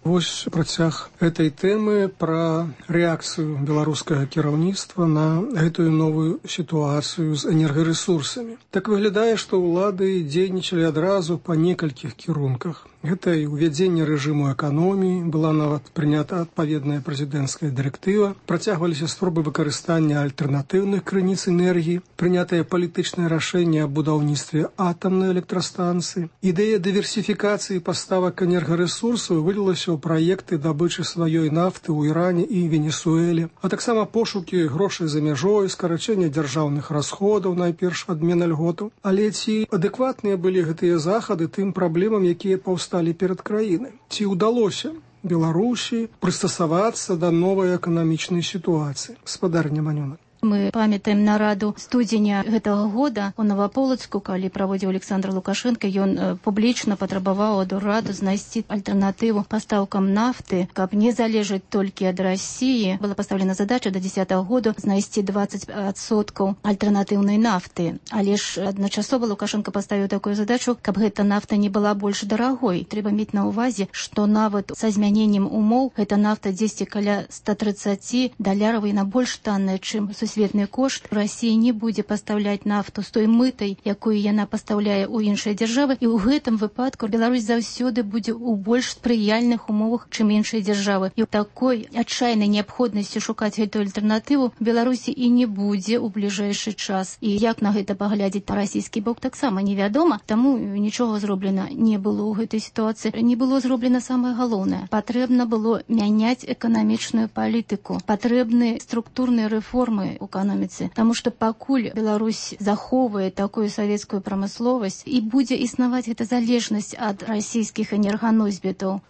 Вось працяг этой тэмы пра рэакцыю беларускага кіраўніцтва на гэтую новую сітуацыю з энергарэсурсамі. Так выглядае, што ўлады дзейнічалі адразу па некалькіх кірунках. Гэта і ўвядзенне рэжыму эканоміі, была нават прынята адпаведная прэзідэнцкая дырэктыва, працягваліся спробы выкарыстання альтэрнатыўных крыніц энергіі, прынятае палітычнае рашэнне аб будаўніцтве атамнай электрастанцыі. Ідэя дыверсіфікацыі паставак энергарэсурсаў вылілася ў праекты дабычы сваёй нафты ў Іране і Венесуэле, а таксама пошукі грошай за мяжой, скарачэнне дзяржаўных расходаў, найперш адмена льготаў. Але ці адэкватныя былі гэтыя захады тым праблемам, якія паўсталі перад краінай? Ці ўдалося Беларусі прыстасавацца да новай эканамічнай сітуацыі? Спадарня Манёна. Мы памятаем нараду студзеня гэтага года у Новаполацку, калі праводзіў Александр Лукашенко, ён публічна патрабаваў ад ураду знайсці альтэрнатыву пастаўкам нафты, каб не залежаць толькі ад Расіі. Была пастаўлена задача да дзесятага году знайсці дваццаць адсоткаў альтэрнатыўнай нафты. Але ж адначасова Лукашенко паставіў такую задачу, каб гэта нафта не была больш дарагой. Трэба мець на ўвазе, што нават са змяненнем умоў гэта нафта дзесьці каля ста трыццаць даляраў і на больш танная, чым сусветная сусветны кошт. Расія не будзе пастаўляць нафту з той мытай, якую яна пастаўляе ў іншыя дзяржавы, і ў гэтым выпадку Беларусь заўсёды будзе ў больш спрыяльных умовах, чым іншыя дзяржавы. І ў такой адчайнай неабходнасці шукаць гэтую альтэрнатыву Беларусі і не будзе ў бліжэйшы час. І як на гэта паглядзець расійскі бок, таксама невядома, таму нічога зроблена не было ў гэтай сітуацыі. Не было зроблена самае галоўнае. Патрэбна было мяняць эканамічную палітыку, патрэбны структурныя рэформы у эканоміцы, таму што пакуль Беларусь захоўвае такую савецкую прамысловасць і будзе існаваць гэта залежнасць ад расійскіх энерганосьбітаў.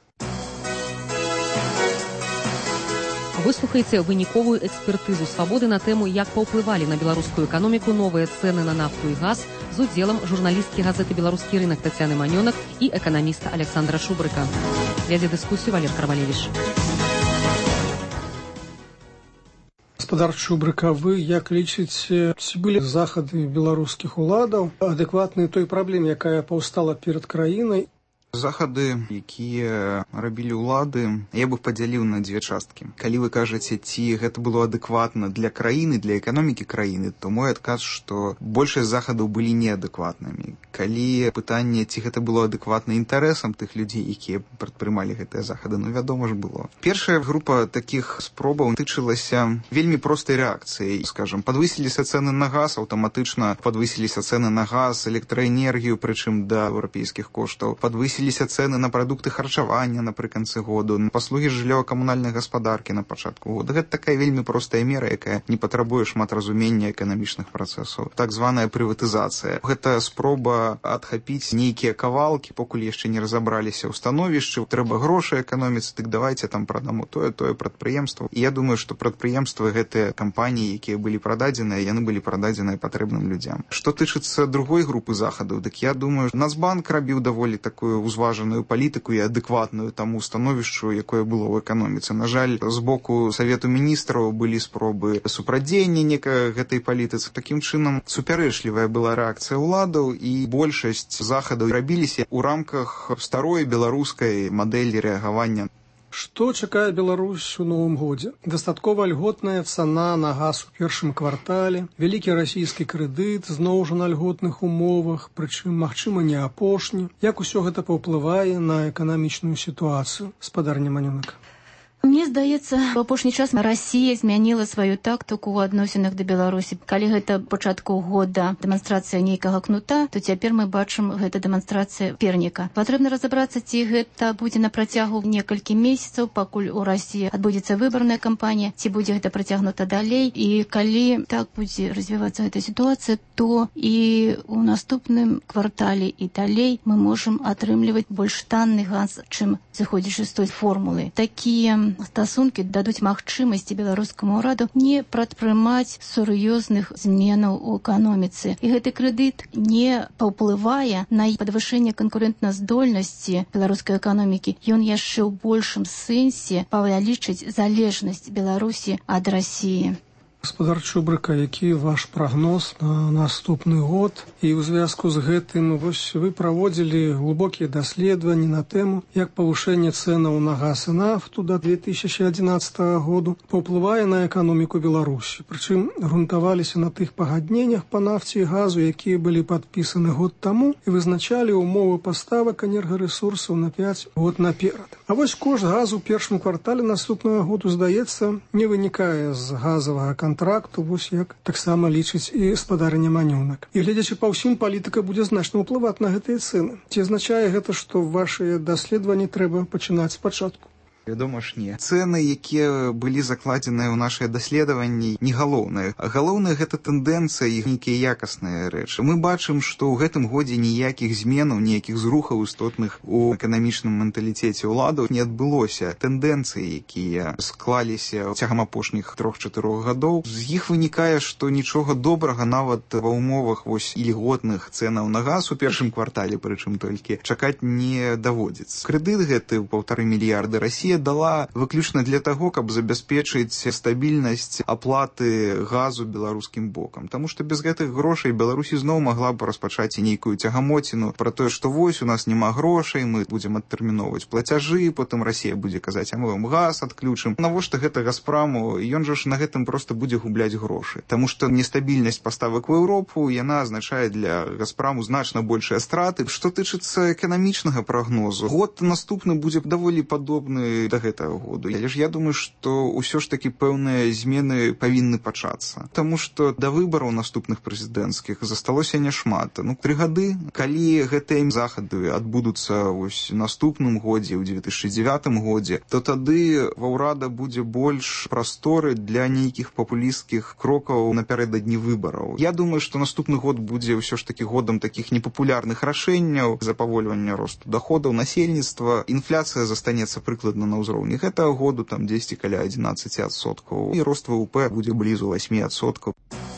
Выслухайце выніковую экспертызу «Свабоды» на тэму, як паўплывалі на беларускую эканоміку новыя цэны на нафту і газ з удзелам журналісткі газеты «Беларускі рынак» Тацяны Манёнак і эканаміста Александра Шубрыка. Вядзе дыскусію Валер Карвалевіч. Гаспадар Шубрыка, вы як лічыце, ці былі захады беларускіх уладаў адэкватныя той праблеме, якая паўстала перад краінай? Захады, якія рабілі ўлады, я бы падзяліў на дзве часткі. Калі вы кажаце, ці гэта было адэкватна для краіны, для эканомікі краіны, то мой адказ, што большасць захадаў былі неадэкватнымі. Калі пытанне, ці гэта было адэкватна інтарэсам тых людзей, якія прадпрымалі гэтыя захады, ну, вядома ж было. Першая група такіх спробаў тычылася вельмі простай рэакцыяй. Скажам, падвысіліся цэны на газ, аўтаматычна падвысіліся цэны на газ, электраэнергію, прычым да еўрапейскіх коштаў, падвысіліся цэны на прадукты харчавання напрыканцы году, на паслугі жыллёва-камунальнай гаспадаркі на пачатку года. Гэта такая вельмі простая мера, якая не патрабуе шмат разумення эканамічных працэсаў. Так званая прыватызацыя. Гэта спроба адхапіць нейкія кавалкі, покуль яшчэ не разабраліся ў становішчы. Трэба грошы эканоміць, дык давайце там прадаму тое, тое прадпрыемства. І я думаю, што прадпрыемствы гэтыя кампаніі, якія былі прададзеныя, яны былі прададзеныя патрэбным людзям. Што тычыцца другой групы захадаў, дык я думаю, Нацбанк рабіў даволі такую узважаную палітыку і адэкватную таму становішчу, якое было ў эканоміцы. На жаль, з боку Савету міністраў былі спробы супрадзеяння некай гэтай палітыцы. Такім чынам, супярэчлівая была рэакцыя ўладаў, і большасць захадаў рабіліся ў рамках старой беларускай мадэлі рэагавання. Што чакае Беларусь у новым годзе? Дастаткова льготная цана на газ у першым квартале, вялікі расійскі крэдыт зноў жа на льготных умовах, прычым, магчыма, не апошні. Як усё гэта паўплывае на эканамічную сітуацыю? Спадарня Манёнак. Мне здаецца, в апошні час Расія змяніла сваю тактыку ў адносінах да Беларусі. Калі гэта пачатку года дэманстрацыя нейкага кнута, то цяпер мы бачым гэта дэманстрацыя перніка. Патрэбна разабрацца, ці гэта будзе на працягу некалькі месяцаў, пакуль у Расіі адбудзецца выбарная кампанія, ці будзе гэта працягнута далей. І калі так будзе развівацца гэта сітуацыя, то і ў наступным квартале і далей мы можам атрымліваць больш танны газ, чым зыходзячы з той формулы. Такія стасункі дадуць магчымасці беларускаму ўраду не прадпрымаць сур'ёзных зменаў у эканоміцы. І гэты крэдыт не паўплывае на падвышэнне канкурэнтназдольнасці беларускай эканомікі. Ён яшчэ ў большым сэнсе павялічыць залежнасць Беларусі ад Расіі. Гаспадар Чубрыка, які ваш прагноз на наступны год? І ў звязку з гэтым вось вы праводзілі глыбокія даследаванні на тэму, як павышэнне цэнаў на газ і нафту да две тысячи одиннадцатого году паўплывае на эканоміку Беларусі. Прычым грунтаваліся на тых пагадненнях па нафце і газу, якія былі падпісаны год таму і вызначалі ўмовы паставак энергарэсурсаў на пяць год наперад. А вось кошт газу ў першым квартале наступнага году, здаецца, не вынікае з газавага контракту, вось як таксама лічыць і спадарня Манюнак. І гледзячы па ўсім, палітыка будзе значна ўплываць на гэтыя цэны. Ці азначае гэта, што вашыя даследаванні трэба пачынаць спачатку? Вядома ж не. Цэны, якія былі закладзеныя ў нашыя даследаванні, не галоўныя. А галоўнае гэта тэндэнцыя і нейкія якасныя рэчы. Мы бачым, што ў гэтым годзе ніякіх зменаў, ніякіх зрухаў істотных у эканамічным менталітэце ўладаў не адбылося. Тэндэнцыі, якія склаліся цягам апошніх трох-чатырох гадоў, з іх вынікае, што нічога добрага нават ва ўмовах вось ільготных цэнаў на газ у першым квартале, прычым толькі, чакаць не даводзіцца. Крэдыт гэты ў паўтары мільярды Расія дала выключна для таго, каб забяспечыць стабільнасць аплаты газу беларускім бокам. Таму што без гэтых грошай Беларусь зноў магла б распачаць і нейкую цягамоціну пра тое, што вось у нас няма грошай, мы будзем адтэрміноўваць плацяжы, потым Расія будзе казаць, а мы вам газ адключым. Навошта гэта Газпраму? Ён жа ж на гэтым проста будзе губляць грошы. Таму што нестабільнасць паставак у Еўропу, яна азначае для Газпраму значна большыя страты. Што тычыцца эканамічнага прагнозу, год наступны будзе даволі падобны да гэтага году. Але ж я думаю, што ўсё ж такі пэўныя змены павінны пачацца. Таму што да выбараў наступных прэзідэнцкіх засталося няшмат. Ну, тры гады. Калі гэтыя захады адбудуцца вось наступным годзе, ў две тысячи девятым годзе, то тады ва ўрада будзе больш прасторы для нейкіх папулісцкіх крокаў напярэдадні выбараў. Я думаю, што наступны год будзе ўсё ж такі годам такіх непапулярных рашэнняў, запавольвання росту даходаў насельніцтва. Інфляцыя застанецца прыкладна на ўзроўні гэтага году, там дзесьці каля адзінаццаць адсоткаў, і рост ВВП будзе блізу восьмі адсоткаў.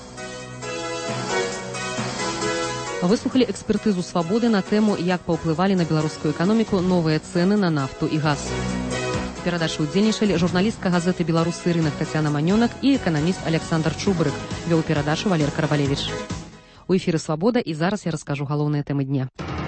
Выслухалі экспертызу «Свабоды» на тэму, як паўплывалі на беларускую эканоміку новыя цэны на нафту і газ. У перадачы ўдзельнічалі журналістка газеты «Беларусы» рынак Тацяна Манёнак і эканаміст Александр Чубрык. Вёў перадачу Валер Карвалевіч. У эфіры «Свабода», і зараз я раскажу галоўныя тэмы дня.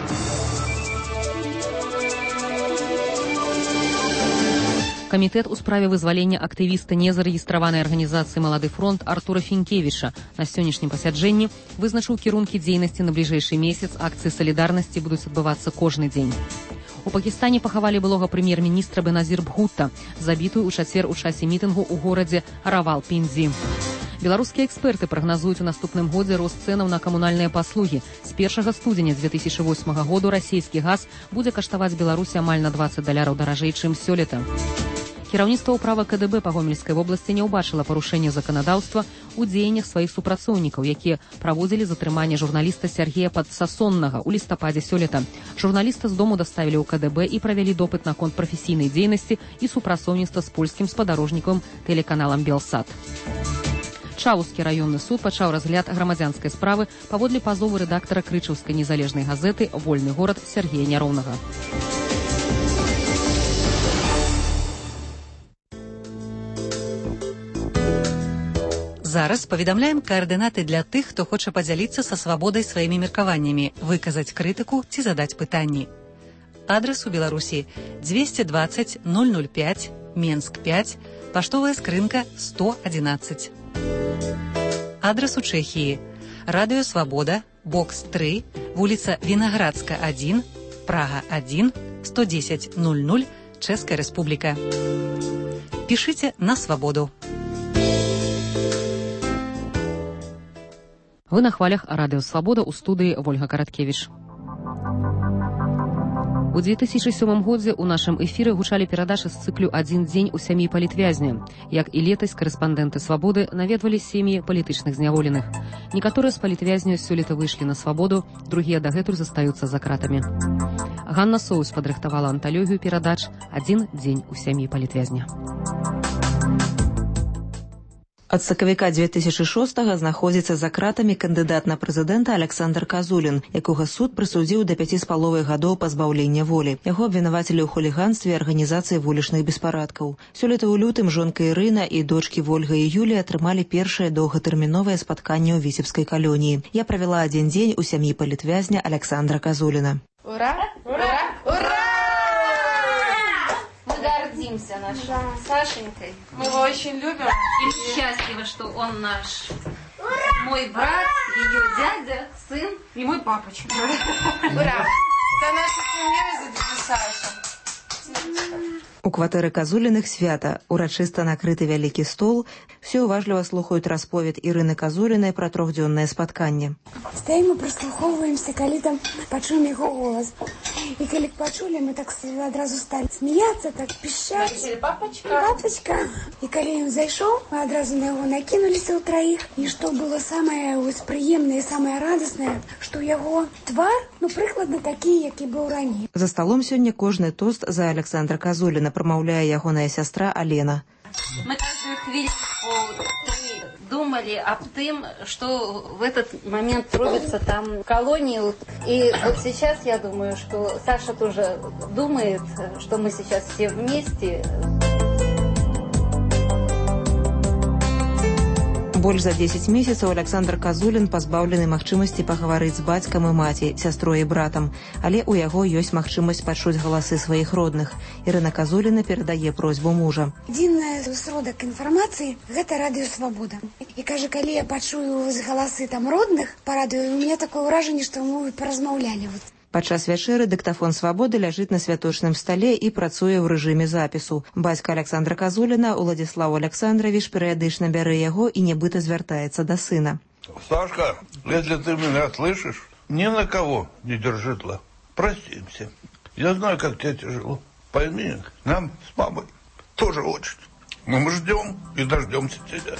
Камітэт у справе вызвалення актывіста незарэгістраванай арганізацыі «Малады фронт» Артура Фінкевіча на сённяшнім пасяджэнні вызначыў кірункі дзейнасці на бліжэйшы месяц. Акцыі салідарнасці будуць адбывацца кожны дзень. У Пакістане пахавалі былога прэм'ер-міністра Беназір Бхутта, забітую ў чацвер у часе мітынгу ў горадзе Равалпіндзі. Беларускія эксперты прагназуюць у наступным годзе рост цэнаў на камунальныя паслугі. З першага студзеня две тысячи восьмага году расійскі газ будзе каштаваць Беларусі амаль на дваццаць даляраў даражэй, чым сёлета. Кіраўніцтва ўправа ка дэ бэ па Гомельскай вобласці не ўбачыла парушэння заканадаўства ў дзеяннях сваіх супрацоўнікаў, якія праводзілі затрыманне журналіста Сергея Падсасоннага ў лістападзе сёлета. Журналіста з дому даставілі ў ка дэ бэ і правялі допыт наконт прафесійнай дзейнасці і супрацоўніцтва з польскім спадарожнікам тэлеканалам Белсат. Чаускі раённы суд пачаў разгляд грамадзянскай справы паводле пазову рэдактара крычаўскай незалежнай газеты «Вольны горад» Сергея Няроўнага. Зараз паведамляем каардынаты для тых, хто хоча падзяліцца са свабодай сваімі меркаваннямі, выказаць крытыку ці задаць пытанні. Адрас у Беларусі двести двадцать ноль ноль пять, Менск пять, паштовая скрынка сто одиннадцать. Адрас у Чэхіі Радыё Свабода, бокс три, вуліца Вінаградска один, Прага один, сто десять ноль ноль, Чэшская Рэспубліка. Пішыце на свабоду. Вы на хвалях Радыё Свабода, у студыі Вольга Караткевіч. У две тысячи сёмым годзе ў нашым эфіры гучалі перадачы з цыклю «Адзін дзень у сям'і палітвязня». Як і летась, карэспандэнты «Свабоды» наведвалі сем'і палітычных зняволеных. Некаторыя з палітвязняў сёлета выйшлі на свабоду, другія дагэтуль застаюцца за кратамі. Ганна Соус падрыхтавала анталогію перадач «Адзін дзень у сям'і палітвязня». Ад сакавіка дзве тысячы шостага знаходзіцца за кратамі кандыдат на прэзідэнта Александр Казулін, якога суд прысудзіў да пяці з паловай гадоў пазбаўлення волі. Яго абвінавацілі ў хуліганстве і арганізацыі вулічных беспарадкаў. Сёлета ў лютым жонка Ірына і дочкі Вольга і Юлія атрымалі першае доўгатэрміновае спатканне ў віцебскай калоніі. Я правяла адзін дзень у сям'і палітвязня Александра Казуліна. Ура! Ура! Ура! Гордимся нашей да. Сашенькой. Мы его очень любим и счастливы, что он наш. Ура! Мой брат, ее дядя, сын и мой папочка. Ура! Это наша семья, Саша. У кватэры Казуліных свята. Урачыста накрыты вялікі стол. Все уважліва слухаюць расповед Ірыны Казулінай пра трохдзённае спатканне. Стаім і прыслухоўваемся, калі там пачуем яго голас. І калі пачулі, мы так адразу сталі сміяцца, так пішчаць. Папачка. Папачка. І калі ён зайшоў, мы адразу на яго накінуліся ў траіх. І што было самае прыемнае, самае радаснае, што яго твар, ну, прыкладна такі, які быў раней. За сталом сёння кожны тост за Александра Казуліна, промаўляе ягоная сястра Алена. Мы каждую хвилинку думали об том, что в этот момент робится там колонии. И вот сейчас я думаю, что Саша тоже думает, что мы сейчас все вместе. Больш за дзесяць месяцаў Александр Казулін пазбаўлены магчымасці пагаварыць з бацькам і маці, сястрой і братам, але ў яго ёсць магчымасць пачуць галасы сваіх родных. Ірына Казуліна перадае просьбу мужа. Адзіны сродак інфармацыі – гэта радыё «Свабода». І кажа, калі я пачую галасы там родных па радыё, у мяне такое ўражанне, што мы паразмаўлялі. Падчас вячэры дыктафон «Свабоды» ляжыць на святочным стале і працуе ў рэжыме запісу. Бацька Александра Казуліна, Уладзіслаў Александрович, перыядычна бярэ яго і нібыта звяртаецца да сына. Сашка, если ты меня слышишь, ни на кого не держи зла. Простимся. Я знаю, как тебе тяжело. Пойми, нам с мамой тоже очень. Но мы ждем и дождемся тебя.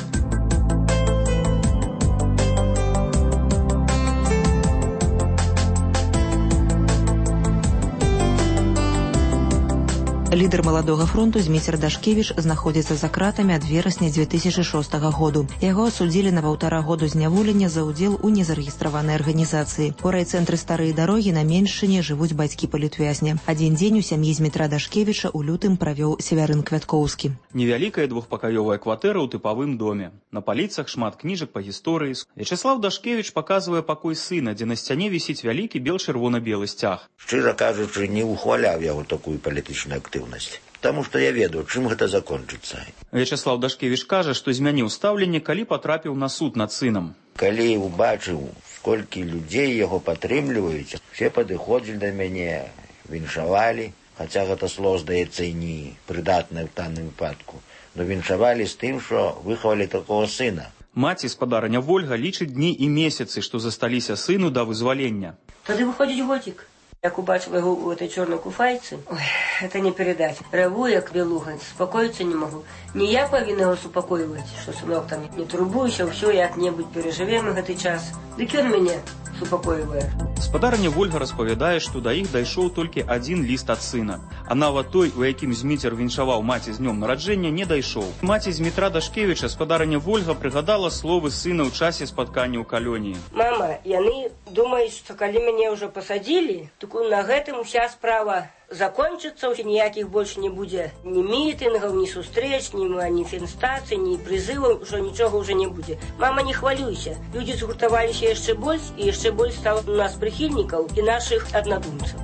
Лідар маладога фронту Зміцер Дашкевіч знаходзіцца за кратамі ад верасня дзве тысячы шостага году. Яго асудзілі на паўтара году зняволення за ўдзел у незарэгістраванай арганізацыі. У райцэнтры Старыя дарогі на Меншчыне жывуць бацькі палітвязня. Адзін дзень у сям'і Змітра Дашкевіча ў лютым правёў Севярын Квяткоўскі. Невялікая двухпакаёвая кватэра ў тыпавым доме. На паліцах шмат кніжак па гісторыі. Вячеслав Дашкевіч паказвае пакой сына, дзе на сцяне вісіць вялікі бел-чырвона-белы сцяг. Шчыра кажучы, не ухваляў яго такую палітычную актыўнасць. Потому что я ведаю, чым гэта закончыцца. Вячеслав Дашкевіч кажа, што змяніў стаўленне, калі патрапіў на суд над сынам. Калі убачыў, сколькі людзей яго падтрымліваюць, все падыходзілі да мяне, віншавалі, хаця гэта слово, здаецца, і не прыдатнае ў данным выпадку, но віншавалі з тым, што выхавалі такого сына. Маці спадарыня Вольга лічыць дні і месяцы, што засталіся сыну да вызвалення. Тады выходзіць годзік. Як убачила его у этой черной куфайцы, ой, это не передать. Реву, як белуга, успокоиться не могу. Не я повинна его супокоивать, что, сынок, там, не турбуйся, все, як-небудь переживем этот час. Дык он меня супокоивает. Спадарыня Вольга распавядае, што да іх дайшоў толькі адзін ліст ад сына. А нават той, у якім Зміцер віншаваў маці з днём нараджэння, не дайшоў. Маці Змітра Дашкевіча спадарыня Вольга прыгадала словы сына ў часе спаткання ў калоніі. Мама, яны думаюць, што калі мяне ўжо пасадзілі, так на гэтым уся справа закончыцца, ніякіх больш не будзе ні мітынгаў, ні сустрэч, ні маніфестацый, ні прызываў, ужо нічога ўжо не будзе. Мама, не хвалюйся. Людзі згуртаваліся яшчэ больш, і яшчэ больш стала у нас прыхільнікаў і нашых аднадумцаў.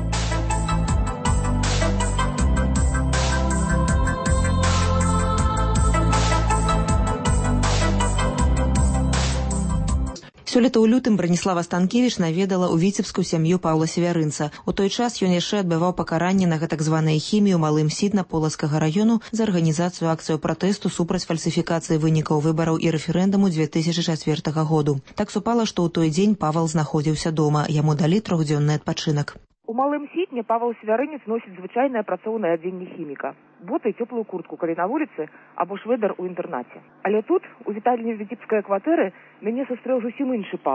Сёлета ў лютым Браніслава Станкевіч наведала ў віцебскую сям'ю Паўла Севярынца. У той час ён яшчэ адбываў пакаранне на гэтак званай хімію малым сідна Полацкага раёну за арганізацыю акцыю пратэсту супраць фальсіфікацыі вынікаў выбараў і рэферэндуму дзве тысячы чацвёртага году. Так супала, што ў той дзень Павал знаходзіўся дома. Яму далі трохдзённы адпачынак. У малым сідне Павел Севярынец носіць звычайнае працоўнае адзенне хіміка. Боты і цёплую куртку, калі на вуліцы, або швэдар у інтэрнаце. Але тут, у вітальні віцебскай кватэры, мяне сустрэў зусім іншы Павел.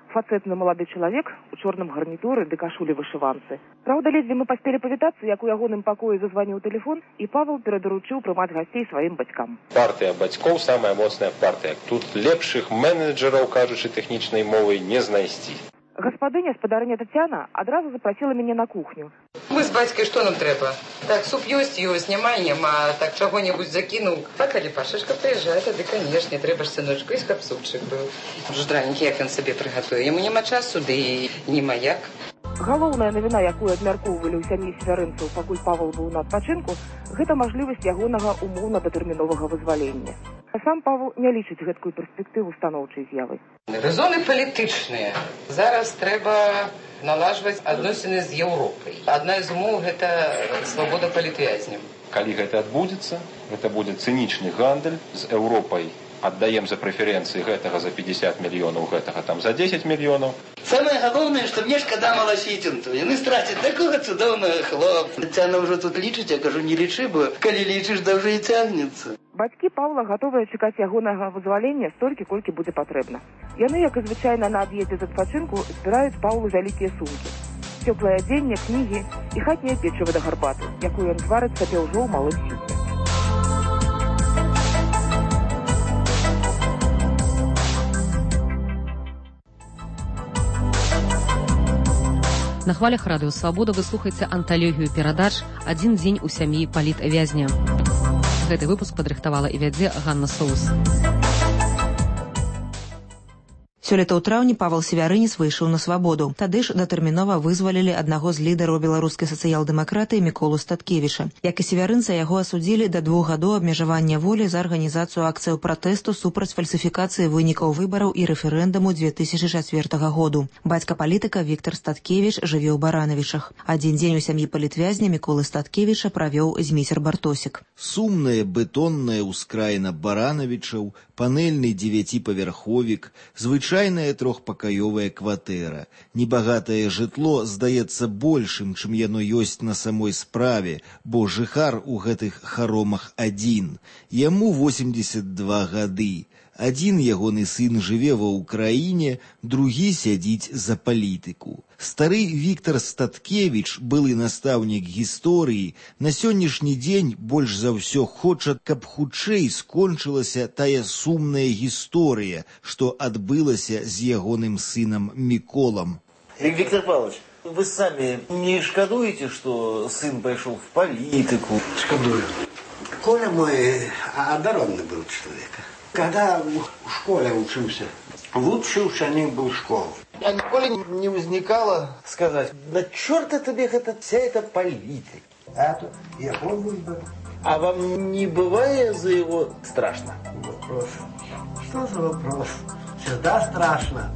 Фацэтны малады чалавек у чорным гарнітуры ды кашулі-вышыванцы. Праўда, ледзьве мы паспелі павітацца, як у ягоным пакоі зазваніў тэлефон, і Павел перадаручыў прымаць гасцей сваім бацькам. Партыя бацькоў самая моцная партыя. Тут лепшых менеджераў, кажучы тэхнічнай мовай, не знайсці. Гаспадыня, спадарыня Тацяна, адразу запрасіла мяне на кухню. Мы з бацькай што нам трэба? Так, суп ёсць, ёсць, няма, няма, так чаго-небудзь закінуў. А калі Пашашка прыязджае, тады, канешне, трэба ж сыночку, і каб супчык быў. Ждраненькі, як ён сабе прыгатуе, яму няма часу, ды і нема як. Галоўная навіна, якую абмяркоўвалі ў сям'і севярынцаў, пакуль Павел быў на адпачынку, гэта мажлівасць ягонага умоўна-датэрміновага вызвалення. А сам Павел не лічыць гэткую перспектыву станоўчай з'явы. Рэзоны палітычныя. Зараз трэба налажваць адносіны з Еўропай. Адна з умоў гэта свабода палітвязням. Калі гэта адбудзецца, гэта будзе цынічны гандаль з Еўропай. Аддаем за прэферэнцыі гэтага за пятьдесят мільёнаў, гэтага там за десять мільёнаў. Самае галоўнае, што мне шкада маласвіцінцу. Яны страцяць такога цудоўнага хлопца. Тацяна ўжо тут лічыць, я кажу, не лічы, бо калі лічыш, даўжэй цягнецца. Бацькі Паўла гатовыя чакаць ягонага вызвалення столькі, колькі будзе патрэбна. Яны, як і звычайна на ад'ездзе з адпачынку, збіраюць Паўлу вялікія сумкі. Цёплае адзенне, кнігі і хатняе печыва да гарбаты, якую ён зварыць сабе ўжо ў малым сіце. На хвалях радыё «Свабода» вы слухаеце анталогію перадач «Адзін дзень у сям'і палітвязня». Гэты выпуск падрыхтавала і вядзе Ганна Соус. Сёлета ў траўні Павел Севярынец выйшаў на свабоду. Тады ж датэрмінова вызвалілі аднаго з лідараў беларускай сацыял-дэмакратыі Міколу Статкевіча. Як і севярынца, яго асудзілі да двух гадоў абмежавання волі за арганізацыю акцыяў пратэсту супраць фальсіфікацыі вынікаў выбараў і рэферэндуму две тысячи чацвёртага году. Бацька палітыка Віктар Статкевіч жыве ў Баранавічах. Адзін дзень у сям'і палітвязня Міколы Статкевіча правёў Зміцер Бартосік. Сумная бетонная ўскраіна Баранавічаў, панельны дзевяціпавярховік, звычайная трохпакаёвая кватэра. Небагатае жытло здаецца большым, чым яно ёсць на самой справе, бо жыхар у гэтых харомах адзін. Яму восемьдесят два гады. Адзін ягоны сын жыве ва ўкраіне, другі сядзіць за палітыку. Стары Віктар Статкевіч, былы настаўнік гісторыі, на сённяшні дзень больш за ўсё хоча, каб хутчэй скончылася тая сумная гісторыя, што адбылася з ягоным сынам Міколам. Виктор Павлович, вы сами не шкадуете, что сын пошел в политику? Шкадую. Коля мой одаренный был человек. Когда в школе учился, лучший ученик был школы. А николи не возникало сказать, да черта тебе это, вся эта политика. Это его выбор. А вам не бывает за его страшно? Вопрос. Что за вопрос? Всегда страшно.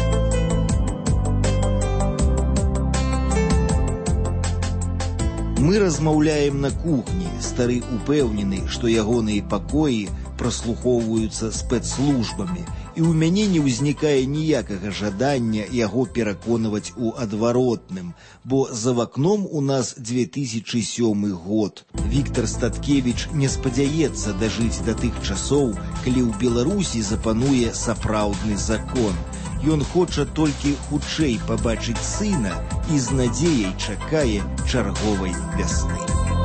Мы размаўляем на кухні. Стары упэўнены, што ягоныя пакоі праслухоўваюцца спецслужбамі, і ў мяне не ўзнікае ніякага жадання яго пераконваць у адваротным, бо за вакном у нас две тысячи сёмы год. Віктар Статкевіч не спадзяецца дажыць да тых часоў, калі ў Беларусі запануе сапраўдны закон. Ён хоча толькі хутчэй пабачыць сына і з надзеяй чакае чарговай вясны.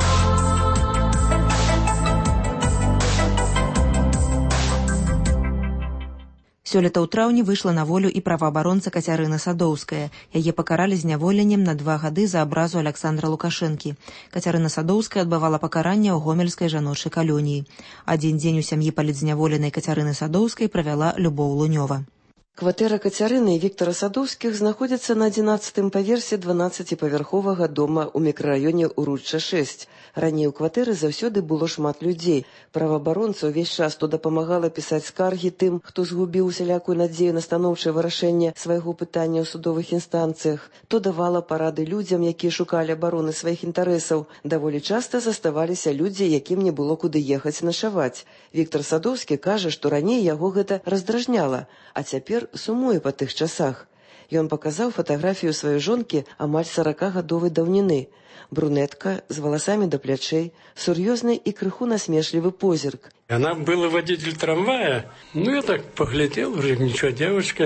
Сёлета ў траўні выйшла на волю і праваабаронца Кацярына Садоўская. Яе пакаралі зняволеннем на два гады за абразу Аляксандра Лукашэнкі. Кацярына Садоўская адбывала пакаранне ў гомельскай жаночай калоніі. Адзін дзень у сям'і палітзняволенай Кацярыны Садоўскай правяла Любоў Лунёва. Кватэра Кацярыны і Віктара Садоўскіх знаходзіцца на адзінаццатым паверсе дванаццаціпавярховага дома ў мікрараёне Уручча шэсць. Раней у кватэры заўсёды было шмат людзей. Праваабаронца ўвесь час то дапамагала пісаць скаргі тым, хто згубіў усялякую надзею на станоўчае вырашэнне свайго пытання ў судовых інстанцыях, то давала парады людзям, якія шукалі абароны сваіх інтарэсаў. Даволі часта заставаліся людзі, якім не было куды ехаць начаваць. Віктар Садоўскі кажа, што раней яго гэта раздражняла, а цяпер сумуе па тых часах. Ён паказаў фатаграфію сваёй жонкі амаль саракагадовай даўніны. Брунетка з валасамі да плячэй, сур'ёзны і крыху насмешлівый позірк. Она была водитель трамвая. Ну, я так поглядел, уже ничего, девочка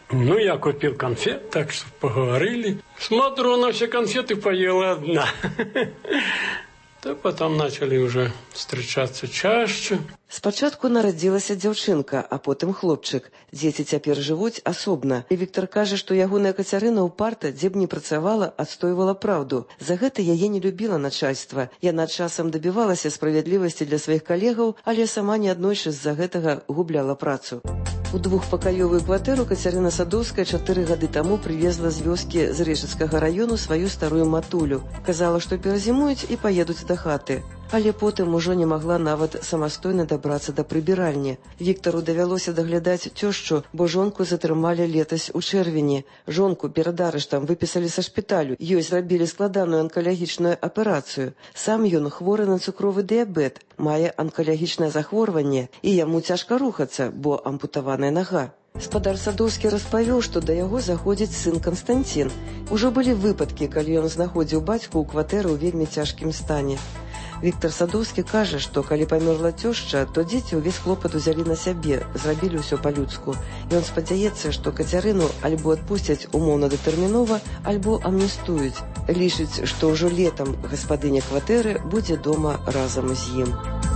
Ну, я купил конфет, так что поговорили. Смотрю, она все конфеты поела одна. То потом начали уже встречаться чаще. Спачатку нарадзілася дзяўчынка, а потым хлопчык. Дзеці цяпер жывуць асобна. І Віктор кажа, што ягоная Кацярына ўпарта, дзе б не працавала, адстойвала праўду. За гэта яе не любіла начальства. Яна часам дабівалася справядлівасці для сваіх калегаў, але сама неаднойчы з-за гэтага губляла працу. У двухпакаёвую кватэру Кацярына Садоўская чатыры гады таму прывезла з вёскі з Рэшыцкага раёну сваю старую матулю. Казала, што перазімуюць і паедуць да хаты. Але потым ужо не магла нават самастойна дабрацца да прыбіральні. Віктару давялося даглядаць цёшчу, бо жонку затрымалі летась у чэрвені. Жонку перад арыштам выпісалі са шпіталю. Ёй зрабілі складаную анкалагічную аперацыю. Сам ён хворы на цукровы дыябет, мае анкалагічнае захворванне, і яму цяжка рухацца, бо ампутаваная нага. Спадар Садоўскі распавёў, што да яго заходзіць сын Канстанцін. Ужо былі выпадкі, калі ён знаходзіў бацьку ў кватэры ў вельмі цяжкім стане. Віктор Садоўскі кажа, што калі памерла цёшча, то дзеці ўвесь клопат узялі на сябе, зрабілі ўсё па-людску. Ён спадзяецца, што Кацярыну альбо адпусцяць умоўна датэрмінова, альбо амністуюць. Лічыць, што ўжо летам гаспадыня кватэры будзе дома разам з ім.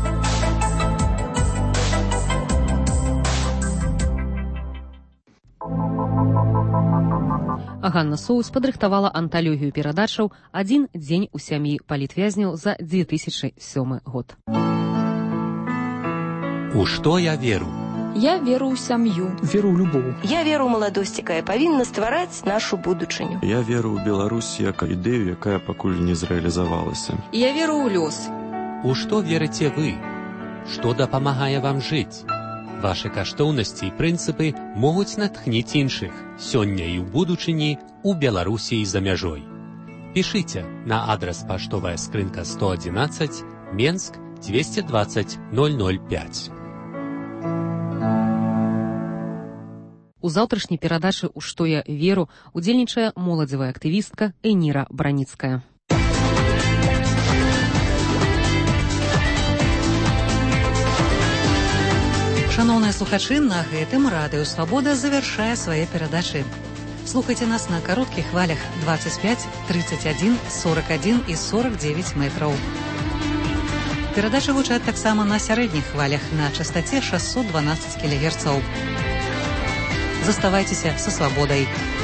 Ганна Соус падрыхтавала анталогію перадачаў «Адзін дзень у сям'і палітвязняў» за две тысячи сёмы год. У што я веру? Я веру ў сям'ю. Веру ў любоў. Я веру ў маладосць, якая павінна ствараць нашу будучыню. Я веру ў Беларусь як ідэю, якая пакуль не зрэалізавалася. Я веру ў лёс. У што верыце вы? Што дапамагае вам жыць? Вашы каштоўнасці і прынцыпы могуць натхніць іншых сёння і ў будучыні у Беларусі і за мяжой. Пішыце на адрас паштовая скрынка сто адзінаццаць, Менск двести двадцать ноль ноль пять. У заўтрашняй перадачы «У што я веру» удзельнічае моладзевая актывістка Эніра Браніцкая. Шановныя слухачы, на гэтым Радыё Свабода завяршае свае перадачы. Слухайце нас на кароткіх хвалях двадцать пять, тридцать один, сорок один і сорок девять метраў. Перадачы гучаць таксама на сярэдніх хвалях на частаце шестьсот двенадцать кілогерцаў. Заставайцеся са свабодай.